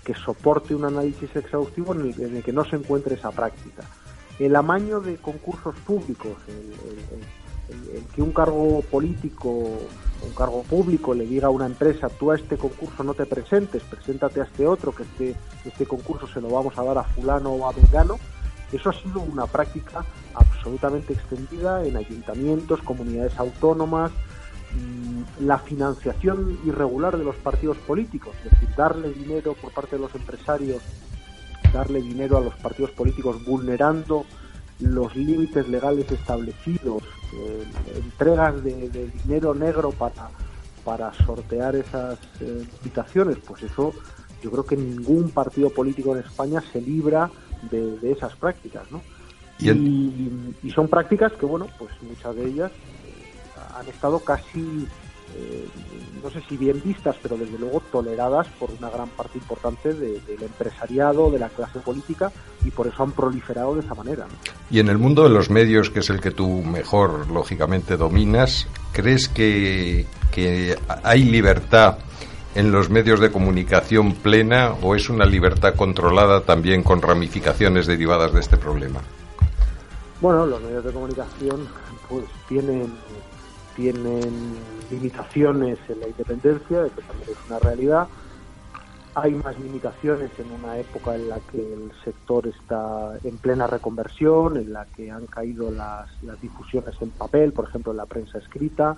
que soporte un análisis exhaustivo en el, en el que no se encuentre esa práctica. El amaño de concursos públicos, el, el, el, el que un cargo político, un cargo público le diga a una empresa: tú a este concurso no te presentes, preséntate a este otro, que este, este concurso se lo vamos a dar a fulano o a mengano. Eso ha sido una práctica absolutamente extendida en ayuntamientos, comunidades autónomas. La financiación irregular de los partidos políticos, es decir, darle dinero por parte de los empresarios, darle dinero a los partidos políticos vulnerando los límites legales establecidos, eh, entregas de, de dinero negro para, para sortear esas eh, invitaciones, pues eso yo creo que ningún partido político en España se libra de, de esas prácticas, ¿no? Y, y, y son prácticas que, bueno, pues muchas de ellas eh, han estado casi, eh, no sé si bien vistas, pero desde luego toleradas por una gran parte importante de, del empresariado, de la clase política, y por eso han proliferado de esa manera, ¿no? Y en el mundo de los medios, que es el que tú mejor, lógicamente, dominas, ¿crees que, que hay libertad en los medios de comunicación plena, o es una libertad controlada también con ramificaciones derivadas de este problema? Bueno, los medios de comunicación pues tienen tienen limitaciones en la independencia, eso también es una realidad. Hay más limitaciones en una época en la que el sector está en plena reconversión, en la que han caído las, las difusiones en papel, por ejemplo en la prensa escrita,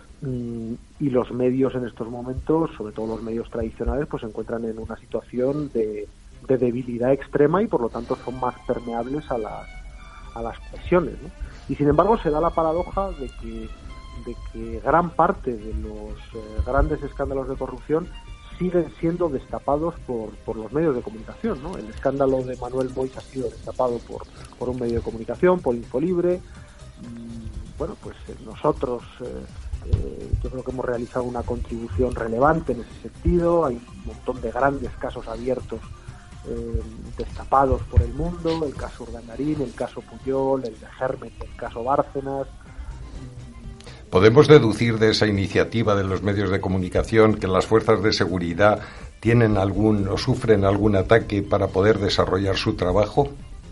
y los medios en estos momentos, sobre todo los medios tradicionales, pues se encuentran en una situación de, de debilidad extrema y por lo tanto son más permeables a las a las presiones, ¿no? Y sin embargo se da la paradoja de que de que gran parte de los eh, grandes escándalos de corrupción siguen siendo destapados por, por los medios de comunicación, ¿no? El escándalo de Manuel Moix ha sido destapado por, por un medio de comunicación, por Infolibre. Y, bueno, pues eh, nosotros eh, eh, yo creo que hemos realizado una contribución relevante en ese sentido. Hay un montón de grandes casos abiertos Eh, destapados por el mundo, el caso Urdangarín, el caso Pujol, el de Germen, el caso Bárcenas. ¿Podemos deducir de esa iniciativa de los medios de comunicación que las fuerzas de seguridad tienen algún o sufren algún ataque para poder desarrollar su trabajo?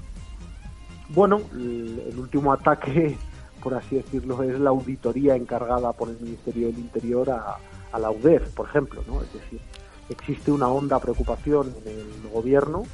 Bueno, el, el último ataque, por así decirlo, es la auditoría encargada por el Ministerio del Interior a, a la U D E F, por ejemplo, ¿no? Es decir, existe una honda preocupación en el gobierno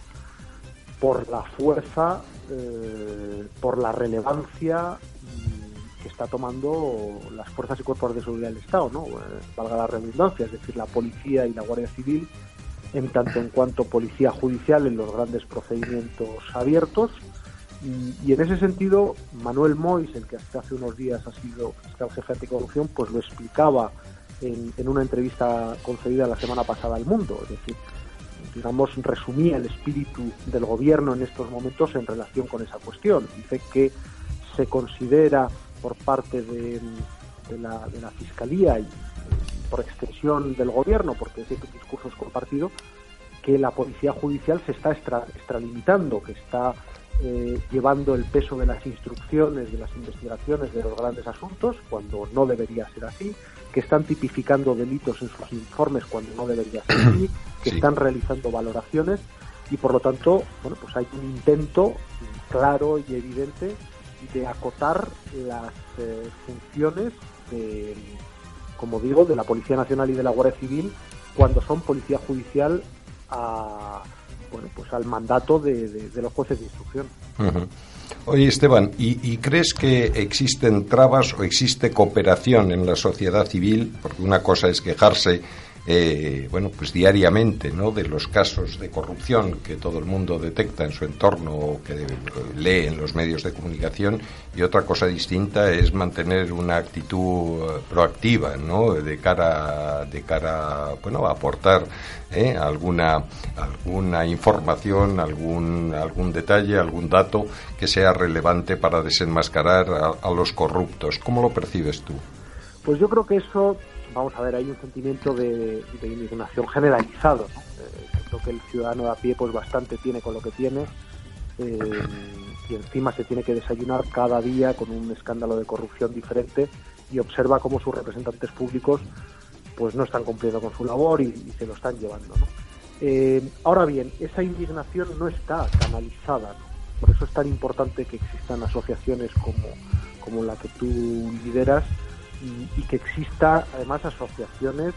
por la fuerza, eh, por la relevancia que está tomando las fuerzas y cuerpos de seguridad del Estado, ¿no? Eh, valga la redundancia, es decir, la policía y la Guardia Civil, en tanto en cuanto policía judicial en los grandes procedimientos abiertos. Y, y en ese sentido, Manuel Moix, el que hasta hace unos días ha sido fiscal jefe anticorrupción, pues lo explicaba En, en una entrevista concedida la semana pasada al Mundo. Es decir, digamos, resumía el espíritu del gobierno en estos momentos en relación con esa cuestión. Dice que se considera por parte de, de, la, de la Fiscalía y por extensión del gobierno, porque ese discurso es compartido, que la policía judicial se está extra, extralimitando, que está eh, llevando el peso de las instrucciones, de las investigaciones de los grandes asuntos, cuando no debería ser así, que están tipificando delitos en sus informes cuando no debería ser así, que sí. Están realizando valoraciones y por lo tanto, bueno, pues hay un intento claro y evidente de acotar las eh, funciones de, como digo, de la Policía Nacional y de la Guardia Civil cuando son policía judicial a, bueno, pues al mandato de, de, de los jueces de instrucción. Uh-huh. Oye, Esteban, ¿y, ¿y crees que existen trabas o existe cooperación en la sociedad civil? Porque una cosa es quejarse, eh, bueno, pues diariamente, ¿no?, de los casos de corrupción que todo el mundo detecta en su entorno o que lee en los medios de comunicación, y otra cosa distinta es mantener una actitud proactiva, ¿no?, de cara, de cara, bueno, a aportar ¿eh? alguna alguna información, algún algún detalle, algún dato que sea relevante para desenmascarar a, a los corruptos. ¿Cómo lo percibes tú? Pues yo creo que eso, vamos a ver, hay un sentimiento de, de indignación generalizado, ¿no? Eh, creo que el ciudadano de a pie pues bastante tiene con lo que tiene, eh, y encima se tiene que desayunar cada día con un escándalo de corrupción diferente y observa cómo sus representantes públicos pues no están cumpliendo con su labor y, y se lo están llevando, ¿no? Eh, ahora bien, esa indignación no está canalizada, ¿no? Por eso es tan importante que existan asociaciones como, como la que tú lideras y, y que exista además asociaciones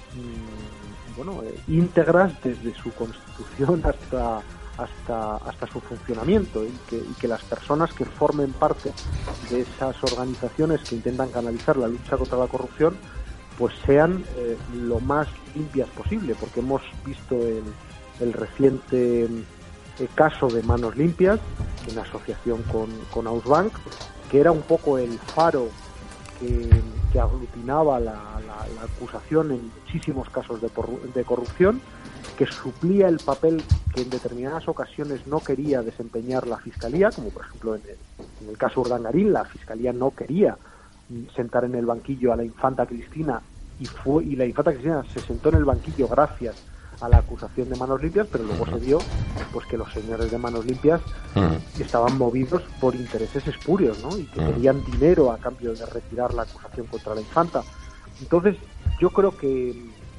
mmm, bueno, eh, íntegras desde su constitución hasta hasta hasta su funcionamiento, y que, y que las personas que formen parte de esas organizaciones que intentan canalizar la lucha contra la corrupción pues sean eh, lo más limpias posible, porque hemos visto el, el reciente eh, caso de Manos Limpias en asociación con, con Ausbank, que era un poco el faro que, que aglutinaba la, la, la acusación en muchísimos casos de, de corrupción, que suplía el papel que en determinadas ocasiones no quería desempeñar la Fiscalía, como por ejemplo en el, en el caso Urdangarín, la Fiscalía no quería sentar en el banquillo a la infanta Cristina y fue y la infanta Cristina se sentó en el banquillo gracias a la acusación de Manos Limpias, pero luego se vio pues que los señores de Manos Limpias uh-huh. estaban movidos por intereses espurios, ¿no? Y que uh-huh. querían dinero a cambio de retirar la acusación contra la infanta. Entonces yo creo que,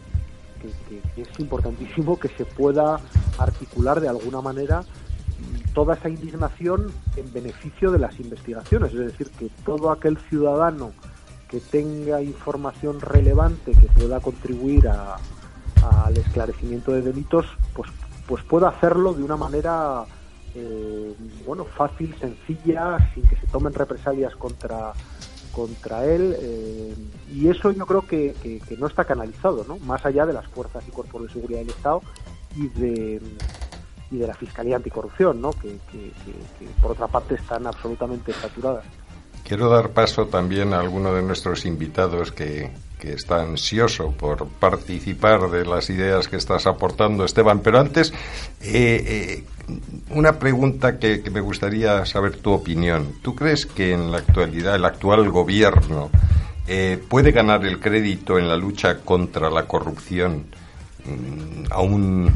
que, que, que es importantísimo que se pueda articular de alguna manera toda esa indignación en beneficio de las investigaciones, es decir, que todo aquel ciudadano que tenga información relevante que pueda contribuir a, a, al esclarecimiento de delitos, pues, pues pueda hacerlo de una manera eh, bueno, fácil, sencilla, sin que se tomen represalias contra contra él, eh, y eso yo creo que, que, que no está canalizado, ¿no? Más allá de las fuerzas y cuerpos de seguridad del Estado y de y de la Fiscalía Anticorrupción, ¿no? Que, que, que, que por otra parte están absolutamente saturadas. Quiero dar paso también a alguno de nuestros invitados que, que está ansioso por participar de las ideas que estás aportando, Esteban, pero antes eh, eh, una pregunta que, que me gustaría saber tu opinión. ¿Tú crees que en la actualidad el actual gobierno eh, puede ganar el crédito en la lucha contra la corrupción mmm, aún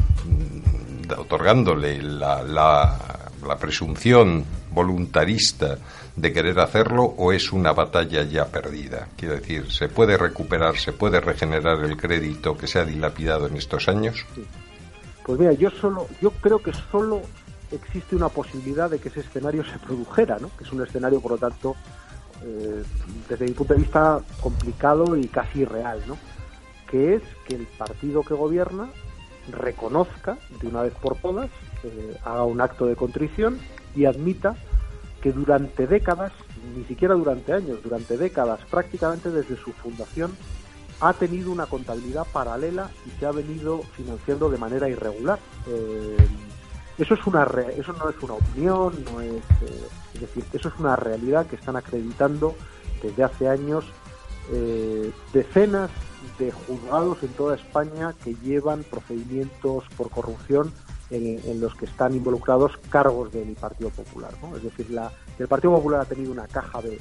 otorgándole la, la, la presunción voluntarista de querer hacerlo, o es una batalla ya perdida? Quiero decir, ¿se puede recuperar, se puede regenerar el crédito que se ha dilapidado en estos años? Sí. Pues mira, yo solo, yo creo que solo existe una posibilidad de que ese escenario se produjera, ¿no? Que es un escenario, por lo tanto, eh, desde mi punto de vista, complicado y casi irreal, ¿no? Que es que el partido que gobierna reconozca de una vez por todas, eh, haga un acto de contrición y admita que durante décadas, ni siquiera durante años, durante décadas, prácticamente desde su fundación, ha tenido una contabilidad paralela y se ha venido financiando de manera irregular. Eh, eso es una re- eso no es una opinión, no es, eh, es decir, eso es una realidad que están acreditando desde hace años eh, decenas de juzgados en toda España que llevan procedimientos por corrupción en, en los que están involucrados cargos del Partido Popular, ¿no? Es decir, la, el Partido Popular ha tenido una caja B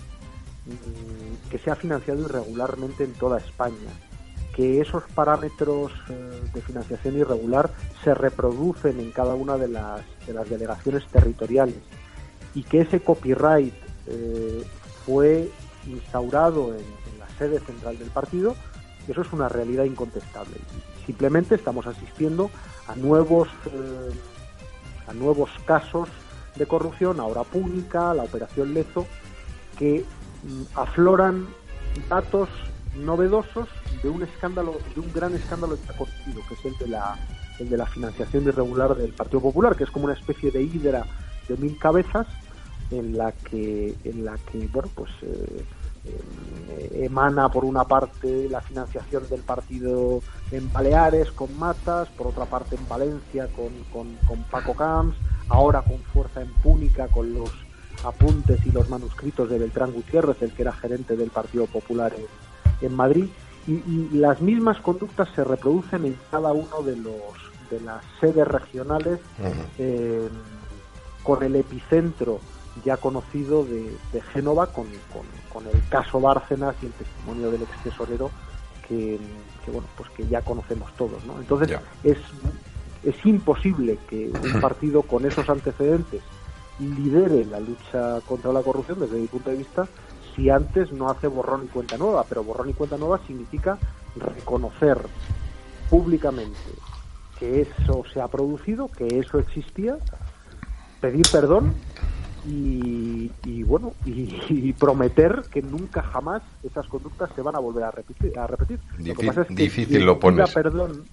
mmm, que se ha financiado irregularmente en toda España, que esos parámetros eh, de financiación irregular se reproducen en cada una de las, de las delegaciones territoriales, y que ese copyright eh, fue instaurado en, en la sede central del partido. Eso es una realidad incontestable. Simplemente estamos asistiendo a nuevos eh, a nuevos casos de corrupción, ahora Púnica, la operación Lezo, que mm, afloran datos novedosos de un escándalo, de un gran escándalo ya conocido, que es el de la el de la financiación irregular del Partido Popular, que es como una especie de hidra de mil cabezas en la que en la que bueno pues eh, Eh, emana por una parte la financiación del partido en Baleares con Matas, por otra parte en Valencia con, con, con Paco Camps, ahora con fuerza en Púnica con los apuntes y los manuscritos de Beltrán Gutiérrez, el que era gerente del Partido Popular en, en Madrid, y, y las mismas conductas se reproducen en cada uno de los de las sedes regionales, uh-huh. eh, con el epicentro ya conocido de, de Génova, con, con, con el caso Bárcenas y el testimonio del ex tesorero que, que bueno pues que ya conocemos todos, ¿no? Entonces yeah. es es imposible que un partido con esos antecedentes lidere la lucha contra la corrupción desde mi punto de vista si antes no hace borrón y cuenta nueva, pero borrón y cuenta nueva significa reconocer públicamente que eso se ha producido, que eso existía, pedir perdón y, y bueno, y, y prometer que nunca jamás esas conductas se van a volver a repetir. A repetir. Difícil, lo que pasa es que difícil quien lo pones. pida perdón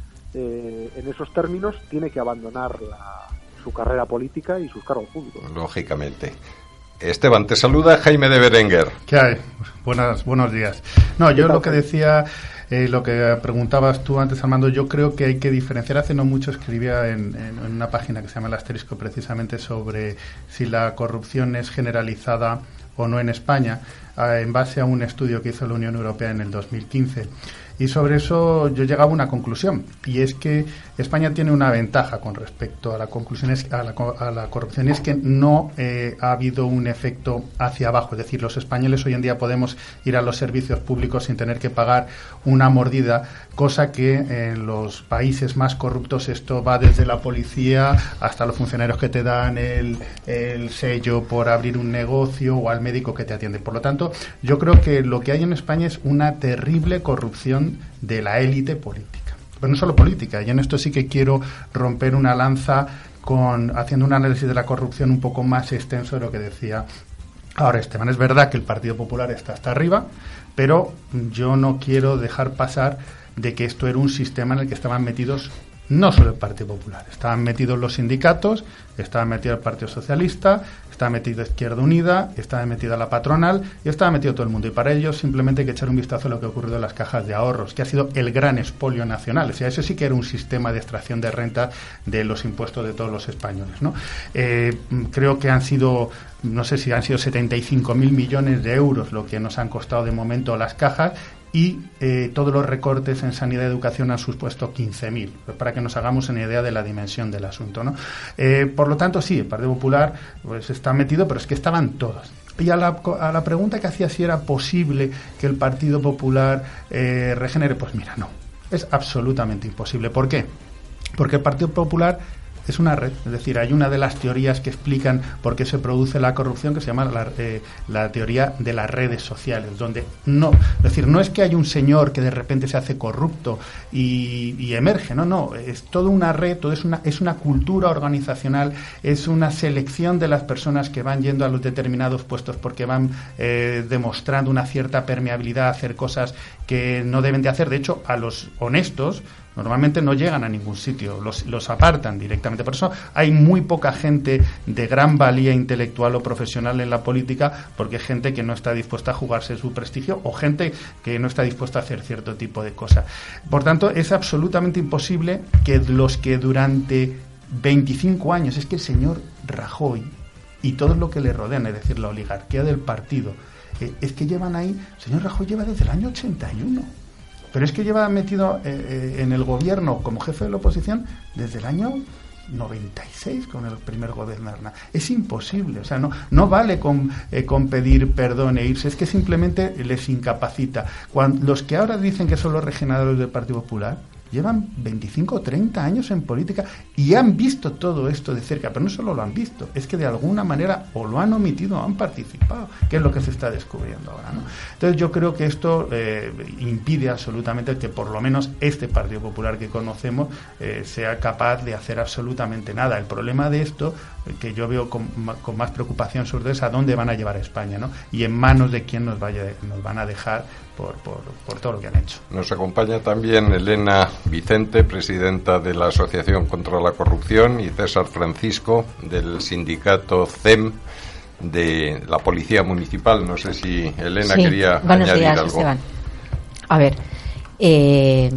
eh, en esos términos tiene que abandonar la, su carrera política y sus cargos públicos. Lógicamente. Esteban, te saluda Jaime de Berenguer. ¿Qué hay? Buenas, buenos días. No, yo lo que decía, eh, lo que preguntabas tú antes, Armando, yo creo que hay que diferenciar. Hace no mucho escribía en, en, en una página que se llama El Asterisco precisamente sobre si la corrupción es generalizada o no en España, eh, en base a un estudio que hizo la Unión Europea en el dos mil quince. Y sobre eso yo llegaba a una conclusión, y es que España tiene una ventaja con respecto a la conclusión a la, a la corrupción, y es que no eh, ha habido un efecto hacia abajo. Es decir, los españoles hoy en día podemos ir a los servicios públicos sin tener que pagar una mordida, cosa que en los países más corruptos esto va desde la policía hasta los funcionarios que te dan el, el sello por abrir un negocio o al médico que te atiende. Por lo tanto, yo creo que lo que hay en España es una terrible corrupción de la élite política. Pero no solo política, y en esto sí que quiero romper una lanza con haciendo un análisis de la corrupción un poco más extenso de lo que decía ahora Esteban. Es verdad que el Partido Popular está hasta arriba, pero yo no quiero dejar pasar de que esto era un sistema en el que estaban metidos no solo el Partido Popular, estaban metidos los sindicatos, estaba metido el Partido Socialista, estaba metido Izquierda Unida, estaba metida la patronal y estaba metido todo el mundo. Y para ello simplemente hay que echar un vistazo a lo que ha ocurrido en las cajas de ahorros, que ha sido el gran expolio nacional. O sea, eso sí que era un sistema de extracción de renta de los impuestos de todos los españoles, ¿no? Eh, creo que han sido, no sé si han sido setenta y cinco mil millones de euros lo que nos han costado de momento las cajas, y eh, todos los recortes en sanidad y educación han supuesto quince mil, pues para que nos hagamos una idea de la dimensión del asunto, ¿no? Eh, por lo tanto, sí, el Partido Popular pues está metido, pero es que estaban todos. Y a la, a la pregunta que hacía si era posible que el Partido Popular eh, regenere, pues mira, no, es absolutamente imposible. ¿Por qué? Porque el Partido Popular es una red, es decir, hay una de las teorías que explican por qué se produce la corrupción que se llama la, eh, la teoría de las redes sociales, donde no, es decir, no es que hay un señor que de repente se hace corrupto y, y emerge, no, no, es toda una red, todo es una es una cultura organizacional, es una selección de las personas que van yendo a los determinados puestos porque van eh, demostrando una cierta permeabilidad a hacer cosas que no deben de hacer. De hecho, a los honestos normalmente no llegan a ningún sitio, los, los apartan directamente. Por eso hay muy poca gente de gran valía intelectual o profesional en la política, porque hay gente que no está dispuesta a jugarse su prestigio o gente que no está dispuesta a hacer cierto tipo de cosas. Por tanto, es absolutamente imposible que los que durante veinticinco años, es que el señor Rajoy y todo lo que le rodean, es decir, la oligarquía del partido, eh, es que llevan ahí, el señor Rajoy lleva desde el año ochenta y uno. Pero es que lleva metido eh, en el gobierno como jefe de la oposición desde el año noventa y seis con el primer gobierno de Aznar. Es imposible, o sea, no no vale con, eh, con pedir perdón e irse, es que simplemente les incapacita. Cuando, los que ahora dicen que son los regeneradores del Partido Popular llevan veinticinco o treinta años en política y han visto todo esto de cerca, pero no solo lo han visto, es que de alguna manera o lo han omitido o han participado, que es lo que se está descubriendo ahora, ¿no? Entonces yo creo que esto eh, impide absolutamente que por lo menos este Partido Popular que conocemos eh, sea capaz de hacer absolutamente nada. El problema de esto, eh, que yo veo con, con más preocupación sobre es a dónde van a llevar a España, ¿no? Y en manos de quién nos, vaya, nos van a dejar por, por, por todo lo que han hecho. Nos acompaña también Elena Vicente, presidenta de la Asociación contra la Corrupción, y César Francisco, del sindicato C E M de la Policía Municipal. No sé si Elena sí, quería buenos añadir días, algo. Esteban. A ver, eh,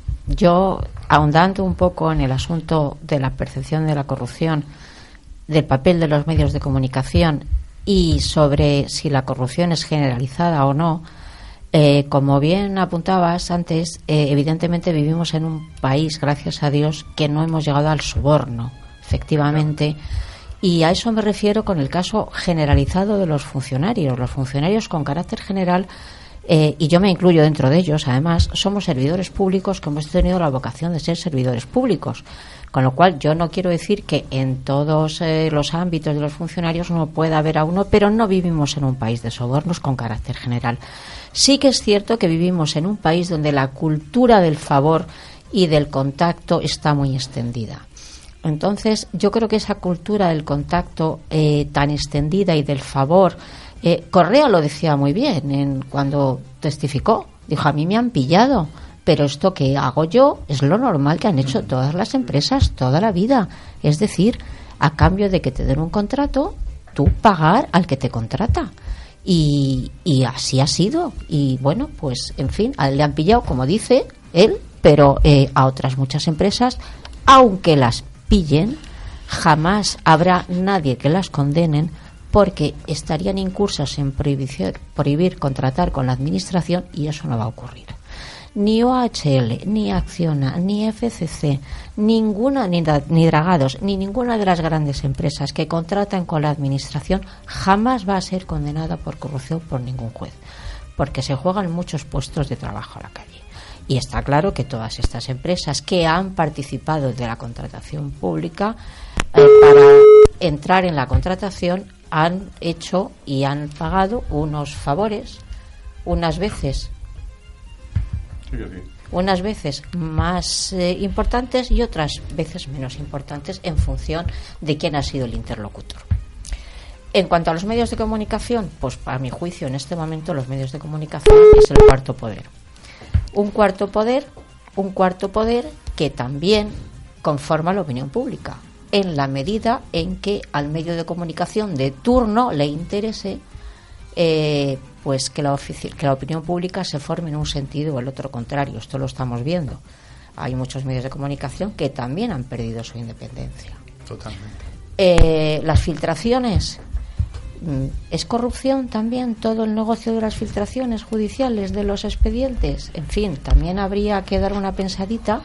yo ahondando un poco en el asunto de la percepción de la corrupción, del papel de los medios de comunicación y sobre si la corrupción es generalizada o no. Eh, como bien apuntabas antes, eh, evidentemente vivimos en un país, gracias a Dios, que no hemos llegado al soborno, efectivamente, y a eso me refiero con el caso generalizado de los funcionarios. Los funcionarios con carácter general, eh, y yo me incluyo dentro de ellos, además, somos servidores públicos que hemos tenido la vocación de ser servidores públicos. Con lo cual, yo no quiero decir que en todos eh, los ámbitos de los funcionarios no pueda haber a uno, pero no vivimos en un país de sobornos con carácter general. Sí que es cierto que vivimos en un país donde la cultura del favor y del contacto está muy extendida. Entonces, yo creo que esa cultura del contacto eh, tan extendida y del favor, eh, Correa lo decía muy bien en, cuando testificó. Dijo, a mí me han pillado, pero esto que hago yo es lo normal que han hecho todas las empresas toda la vida. Es decir, a cambio de que te den un contrato, tú pagar al que te contrata. Y, y así ha sido. Y bueno, pues en fin, a él le han pillado, como dice él, pero eh, a otras muchas empresas, aunque las pillen, jamás habrá nadie que las condenen, porque estarían incursas en prohibición, prohibir contratar con la administración, y eso no va a ocurrir. Ni O H L, ni Acciona, ni F C C, ninguna, ni, ni Dragados, ni ninguna de las grandes empresas que contratan con la administración jamás va a ser condenada por corrupción por ningún juez, porque se juegan muchos puestos de trabajo a la calle. Y está claro que todas estas empresas que han participado de la contratación pública, eh, para entrar en la contratación, han hecho y han pagado unos favores, unas veces sí, sí. unas veces más eh, importantes y otras veces menos importantes en función de quién ha sido el interlocutor. En cuanto a los medios de comunicación, pues a mi juicio en este momento los medios de comunicación es el cuarto poder. Un cuarto poder, un cuarto poder que también conforma la opinión pública, en la medida en que al medio de comunicación de turno le interese eh, pues que la, ofici- que la opinión pública se forme en un sentido o el otro contrario. Esto lo estamos viendo. Hay muchos medios de comunicación que también han perdido su independencia. Totalmente. Eh, las filtraciones, ¿es corrupción también todo el negocio de las filtraciones judiciales de los expedientes? En fin, también habría que dar una pensadita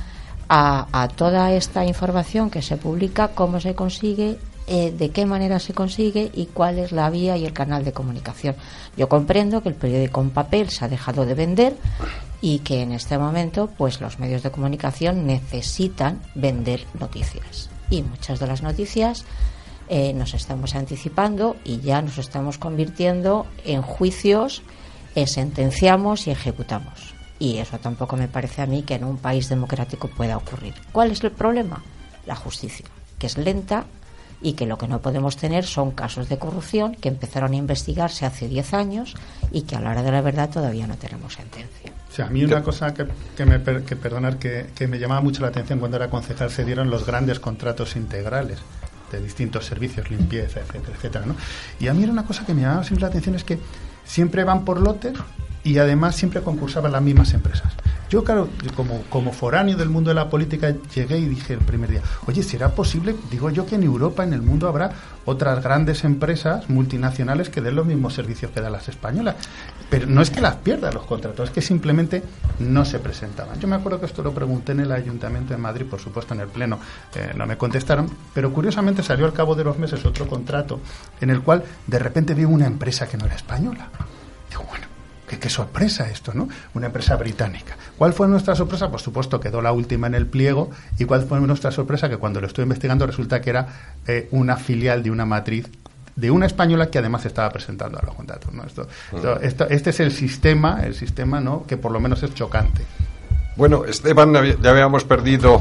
a, a toda esta información que se publica, cómo se consigue, eh, de qué manera se consigue y cuál es la vía y el canal de comunicación. Yo comprendo que el periódico en papel se ha dejado de vender y que en este momento pues los medios de comunicación necesitan vender noticias, y muchas de las noticias Eh, nos estamos anticipando y ya nos estamos convirtiendo en juicios, eh, sentenciamos y ejecutamos, y eso tampoco me parece a mí que en un país democrático pueda ocurrir. ¿Cuál es el problema? La justicia, que es lenta y que lo que no podemos tener son casos de corrupción que empezaron a investigarse hace diez años y que a la hora de la verdad todavía no tenemos sentencia. O sea, a mí una cosa que, que me que perdonar que, que me llamaba mucho la atención cuando era concejal, se dieron los grandes contratos integrales de distintos servicios, limpieza, etcétera, etcétera, ¿no? Y a mí era una cosa que me llamaba siempre la atención, es que siempre van por lotes y además siempre concursaban las mismas empresas. Yo, claro, como, como foráneo del mundo de la política, llegué y dije el primer día, oye, ¿será posible? Digo yo que en Europa, en el mundo, habrá otras grandes empresas multinacionales que den los mismos servicios que dan las españolas. Pero no es que las pierdan los contratos, es que simplemente no se presentaban. Yo me acuerdo que esto lo pregunté en el Ayuntamiento de Madrid, por supuesto en el Pleno eh, no me contestaron, pero curiosamente salió al cabo de los meses otro contrato en el cual de repente vi una empresa que no era española. Digo, bueno, Qué, qué sorpresa esto, ¿no? Una empresa británica. ¿Cuál fue nuestra sorpresa? Por supuesto, quedó la última en el pliego. ¿Y cuál fue nuestra sorpresa? Que cuando lo estuve investigando resulta que era eh, una filial de una matriz de una española que además estaba presentando a los contratos, ¿no? Esto, esto, esto, este es el sistema, el sistema, ¿no? Que por lo menos es chocante. Bueno, Esteban, ya habíamos perdido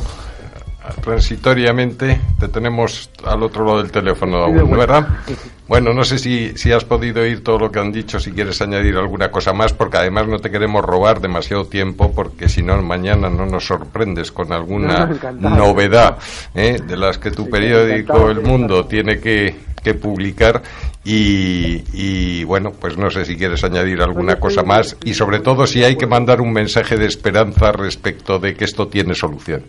transitoriamente. Te tenemos al otro lado del teléfono aún, ¿no, verdad? Bueno, no sé si, si has podido oír todo lo que han dicho, si quieres añadir alguna cosa más, porque además no te queremos robar demasiado tiempo, porque si no, mañana no nos sorprendes con alguna novedad ¿eh? de las que tu periódico El Mundo tiene que, que publicar. Y, y bueno, pues no sé si quieres añadir alguna cosa más, y sobre todo si hay que mandar un mensaje de esperanza respecto de que esto tiene solución.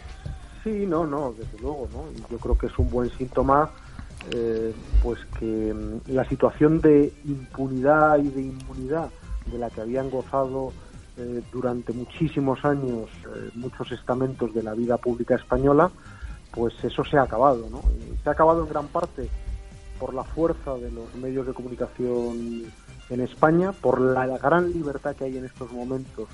Sí, no, no, desde luego, ¿no? Yo creo que es un buen síntoma, eh, pues que la situación de impunidad y de inmunidad de la que habían gozado eh, durante muchísimos años eh, muchos estamentos de la vida pública española, pues eso se ha acabado, ¿no? Se ha acabado en gran parte por la fuerza de los medios de comunicación en España, por la gran libertad que hay en estos momentos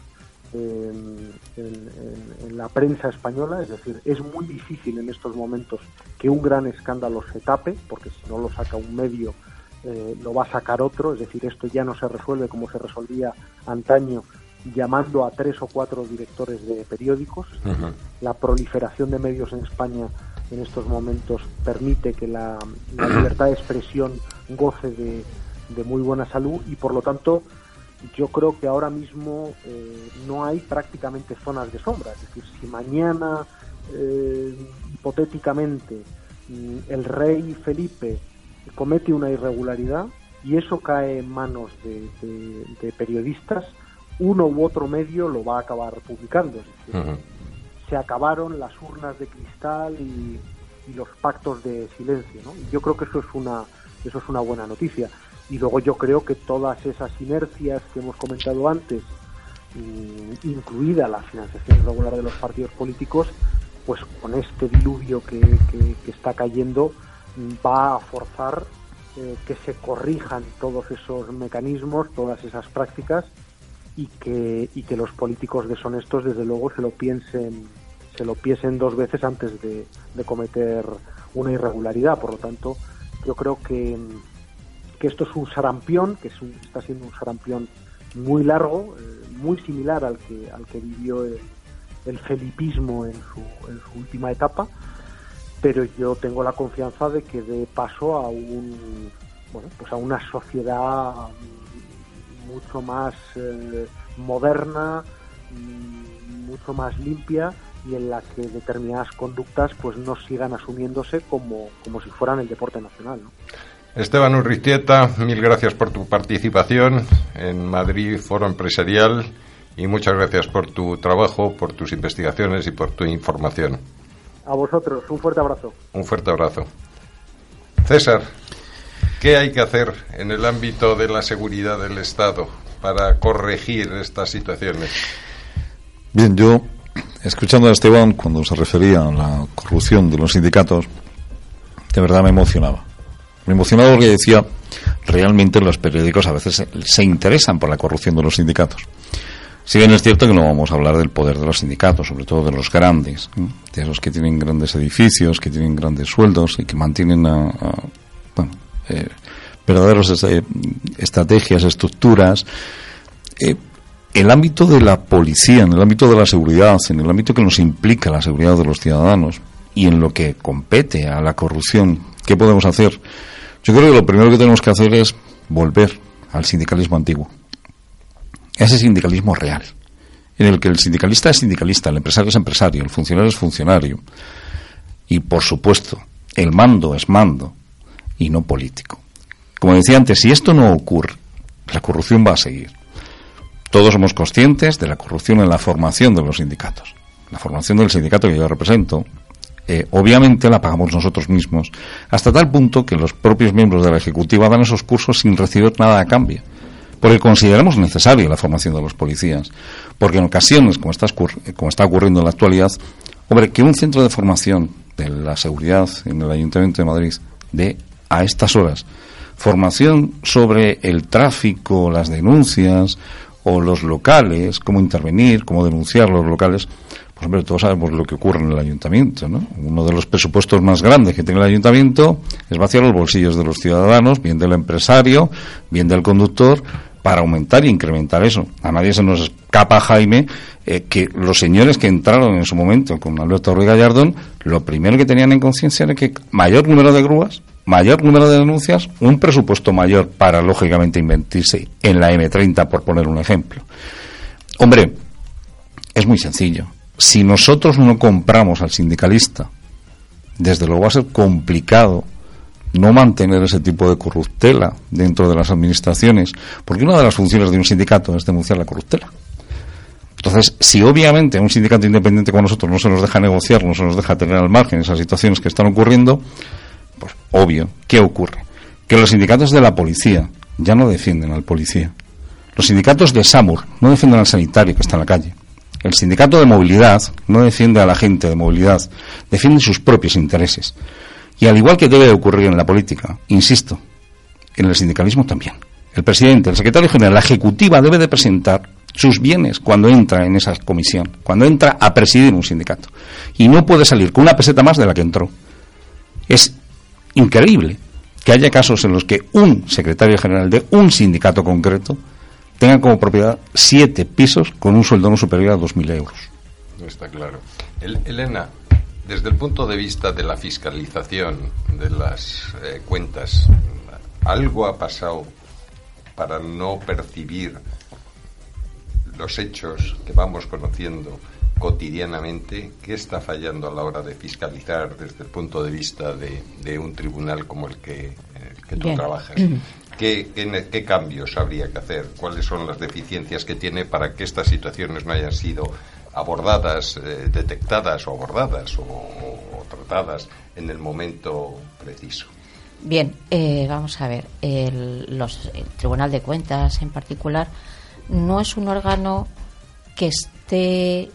En, en, en la prensa española. Es decir, es muy difícil en estos momentos que un gran escándalo se tape, porque si no lo saca un medio eh, lo va a sacar otro. Es decir, esto ya no se resuelve como se resolvía antaño, llamando a tres o cuatro directores de periódicos. Uh-huh. La proliferación de medios en España en estos momentos permite que la, la libertad de expresión goce de, de muy buena salud, y por lo tanto yo creo que ahora mismo eh, no hay prácticamente zonas de sombra. Es decir, si mañana eh, hipotéticamente el rey Felipe comete una irregularidad y eso cae en manos de, de, de periodistas, uno u otro medio lo va a acabar publicando. Es decir, uh-huh. se acabaron las urnas de cristal y, y los pactos de silencio, ¿no? Y yo creo que eso es una eso es una buena noticia. Y luego yo creo que todas esas inercias que hemos comentado antes, incluida la financiación irregular de los partidos políticos, pues con este diluvio que, que, que está cayendo, va a forzar eh, que se corrijan todos esos mecanismos, todas esas prácticas, y que y que los políticos deshonestos desde luego se lo piensen se lo piensen dos veces antes de, de cometer una irregularidad. Por lo tanto, yo creo que que esto es un sarampión, que es un, está siendo un sarampión muy largo, eh, muy similar al que al que vivió el, el felipismo en su en su última etapa, pero yo tengo la confianza de que dé paso a un bueno pues a una sociedad mucho más eh, moderna, mucho más limpia, y en la que determinadas conductas pues no sigan asumiéndose como como si fueran el deporte nacional, ¿no? Esteban Urriztieta, mil gracias por tu participación en Madrid Foro Empresarial y muchas gracias por tu trabajo, por tus investigaciones y por tu información. A vosotros, un fuerte abrazo. Un fuerte abrazo. César, ¿qué hay que hacer en el ámbito de la seguridad del Estado para corregir estas situaciones? Bien, yo, escuchando a Esteban cuando se refería a la corrupción de los sindicatos, de verdad me emocionaba. Me emocionaba porque decía, realmente los periódicos a veces se, se interesan por la corrupción de los sindicatos. Si bien es cierto que no vamos a hablar del poder de los sindicatos, sobre todo de los grandes, ¿eh? de esos que tienen grandes edificios, que tienen grandes sueldos y que mantienen a, a bueno, eh, verdaderas eh, estrategias, estructuras. Eh, el ámbito de la policía, en el ámbito de la seguridad, en el ámbito que nos implica la seguridad de los ciudadanos y en lo que compete a la corrupción, ¿qué podemos hacer? Yo creo que lo primero que tenemos que hacer es volver al sindicalismo antiguo, ese sindicalismo real, en el que el sindicalista es sindicalista, el empresario es empresario, el funcionario es funcionario, y por supuesto, el mando es mando y no político. Como decía antes, si esto no ocurre, la corrupción va a seguir. Todos somos conscientes de la corrupción en la formación de los sindicatos. La formación del sindicato que yo represento, Eh, obviamente la pagamos nosotros mismos, hasta tal punto que los propios miembros de la Ejecutiva dan esos cursos sin recibir nada a cambio, porque consideramos necesaria la formación de los policías, porque en ocasiones, como está, como está ocurriendo en la actualidad, hombre, que un centro de formación de la seguridad en el Ayuntamiento de Madrid dé a estas horas formación sobre el tráfico, las denuncias o los locales, cómo intervenir, cómo denunciar los locales. Pues hombre, todos sabemos lo que ocurre en el ayuntamiento, ¿no? Uno de los presupuestos más grandes que tiene el ayuntamiento es vaciar los bolsillos de los ciudadanos, bien del empresario, bien del conductor, para aumentar e incrementar eso. A nadie se nos escapa, Jaime, eh, que los señores que entraron en su momento con Alberto Ruiz Gallardón, lo primero que tenían en conciencia era que mayor número de grúas, mayor número de denuncias, un presupuesto mayor para, lógicamente, invertirse en la eme treinta, por poner un ejemplo. Hombre, es muy sencillo. Si nosotros no compramos al sindicalista, desde luego va a ser complicado no mantener ese tipo de corruptela dentro de las administraciones, porque una de las funciones de un sindicato es denunciar la corruptela. Entonces, si obviamente a un sindicato independiente como nosotros no se nos deja negociar, no se nos deja tener al margen esas situaciones que están ocurriendo, pues obvio, ¿qué ocurre? Que los sindicatos de la policía ya no defienden al policía. Los sindicatos de SAMUR no defienden al sanitario que está en la calle. El sindicato de movilidad no defiende a la gente de movilidad, defiende sus propios intereses. Y al igual que debe de ocurrir en la política, insisto, en el sindicalismo también. El presidente, el secretario general, la ejecutiva debe de presentar sus bienes cuando entra en esa comisión, cuando entra a presidir un sindicato. Y no puede salir con una peseta más de la que entró. Es increíble que haya casos en los que un secretario general de un sindicato concreto tengan como propiedad siete pisos con un sueldo no superior a dos mil euros. Está claro. El, Elena, desde el punto de vista de la fiscalización de las eh, cuentas, ¿algo ha pasado para no percibir los hechos que vamos conociendo cotidianamente? ¿Qué está fallando a la hora de fiscalizar desde el punto de vista de, de un tribunal como el que, el que tú Bien. trabajas? ¿Qué, qué, ¿Qué cambios habría que hacer? ¿Cuáles son las deficiencias que tiene para que estas situaciones no hayan sido abordadas, eh, detectadas o abordadas o, o, o tratadas en el momento preciso? Bien, eh, vamos a ver, el, los, el Tribunal de Cuentas en particular no es un órgano que esté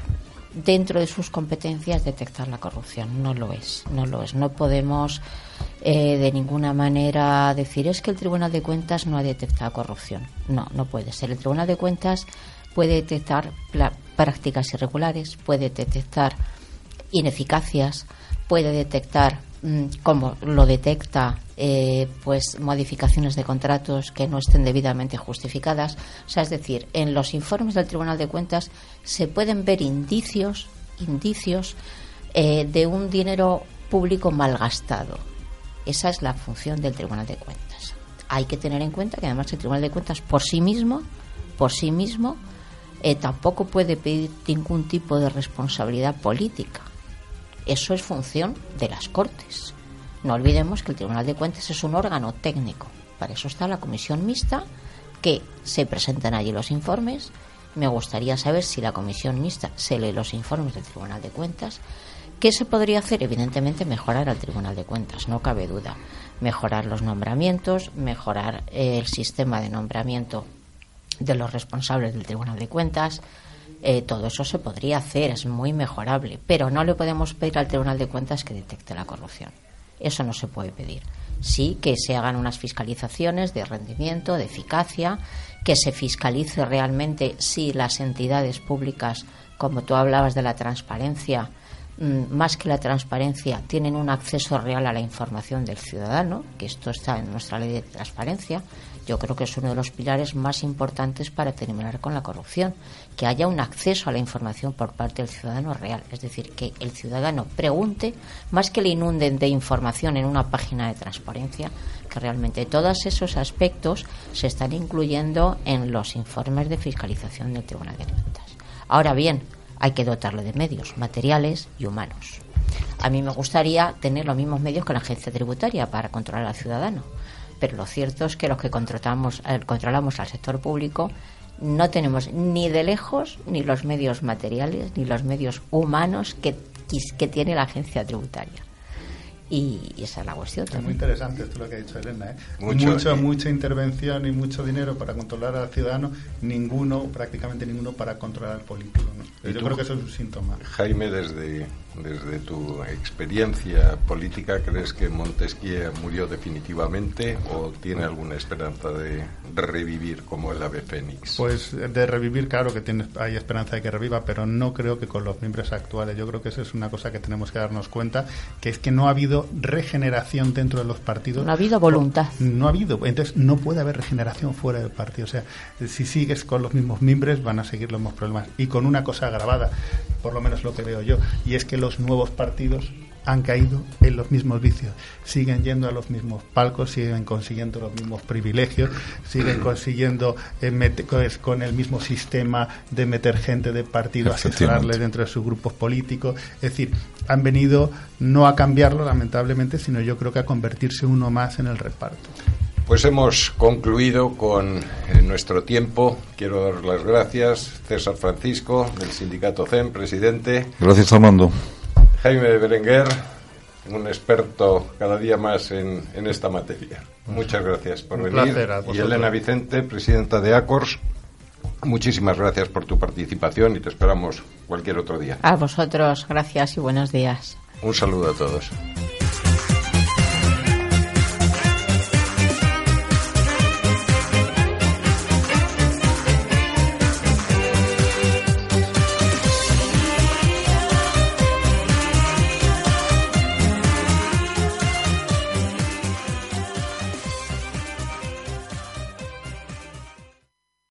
dentro de sus competencias detectar la corrupción, no lo es, no lo es. No podemos eh, de ninguna manera decir es que el Tribunal de Cuentas no ha detectado corrupción. No, no puede ser. El Tribunal de Cuentas puede detectar pla- prácticas irregulares, puede detectar ineficacias, puede detectar, mmm, como lo detecta, eh, pues modificaciones de contratos que no estén debidamente justificadas. O sea, es decir, en los informes del Tribunal de Cuentas se pueden ver indicios, indicios eh, de un dinero público malgastado. Esa es la función del Tribunal de Cuentas. Hay que tener en cuenta que además el Tribunal de Cuentas por sí mismo, por sí mismo, eh, tampoco puede pedir ningún tipo de responsabilidad política. Eso es función de las Cortes. No olvidemos que el Tribunal de Cuentas es un órgano técnico. Para eso está la comisión mixta, que se presentan allí los informes. Me gustaría saber si la comisión mixta se lee los informes del Tribunal de Cuentas. ¿Qué se podría hacer? Evidentemente mejorar al Tribunal de Cuentas, no cabe duda. Mejorar los nombramientos, mejorar el sistema de nombramiento de los responsables del Tribunal de Cuentas. Eh, todo eso se podría hacer, es muy mejorable, pero no le podemos pedir al Tribunal de Cuentas que detecte la corrupción. Eso no se puede pedir. Sí que se hagan unas fiscalizaciones de rendimiento, de eficacia, que se fiscalice realmente si las entidades públicas, como tú hablabas de la transparencia, mmm, más que la transparencia, tienen un acceso real a la información del ciudadano, que esto está en nuestra ley de transparencia. Yo creo que es uno de los pilares más importantes para terminar con la corrupción, que haya un acceso a la información por parte del ciudadano real, es decir, que el ciudadano pregunte, más que le inunden de información en una página de transparencia, que realmente todos esos aspectos se están incluyendo en los informes de fiscalización del Tribunal de Cuentas. Ahora bien, hay que dotarle de medios materiales y humanos. A mí me gustaría tener los mismos medios que la agencia tributaria para controlar al ciudadano. Pero lo cierto es que los que controlamos, eh, controlamos al sector público no tenemos ni de lejos ni los medios materiales ni los medios humanos que, que tiene la agencia tributaria. Y esa es la cuestión. Es muy interesante esto lo que ha dicho Elena, ¿eh? Mucho, mucha, mucha intervención y mucho dinero para controlar al ciudadano, ninguno, prácticamente ninguno para controlar al político, ¿no? Yo tú, creo que eso es un síntoma. Jaime, desde, desde tu experiencia política, ¿crees que Montesquieu murió definitivamente o tiene alguna esperanza de revivir como el ave fénix? Pues de revivir, claro que tiene, hay esperanza de que reviva, pero no creo que con los miembros actuales. Yo creo que eso es una cosa que tenemos que darnos cuenta, que es que no ha habido regeneración dentro de los partidos. No ha habido voluntad. No ha habido. Entonces no puede haber regeneración fuera del partido. O sea, si sigues con los mismos miembros van a seguir los mismos problemas. Y con una cosa agravada, por lo menos lo que veo yo, y es que los nuevos partidos han caído en los mismos vicios, siguen yendo a los mismos palcos, siguen consiguiendo los mismos privilegios, siguen consiguiendo eh, met- con el mismo sistema de meter gente de partido, asesorarles dentro de sus grupos políticos. Es decir, han venido no a cambiarlo, lamentablemente, sino yo creo que a convertirse uno más en el reparto. Pues hemos concluido con eh, nuestro tiempo. Quiero dar las gracias, César Francisco, del sindicato C E M, presidente. Gracias, Armando. Jaime de Berenguer, un experto cada día más en, en esta materia. Muchas gracias por un venir. Placer a vosotros. Y Elena Vicente, presidenta de ACORS, muchísimas gracias por tu participación y te esperamos cualquier otro día. A vosotros, gracias y buenos días. Un saludo a todos.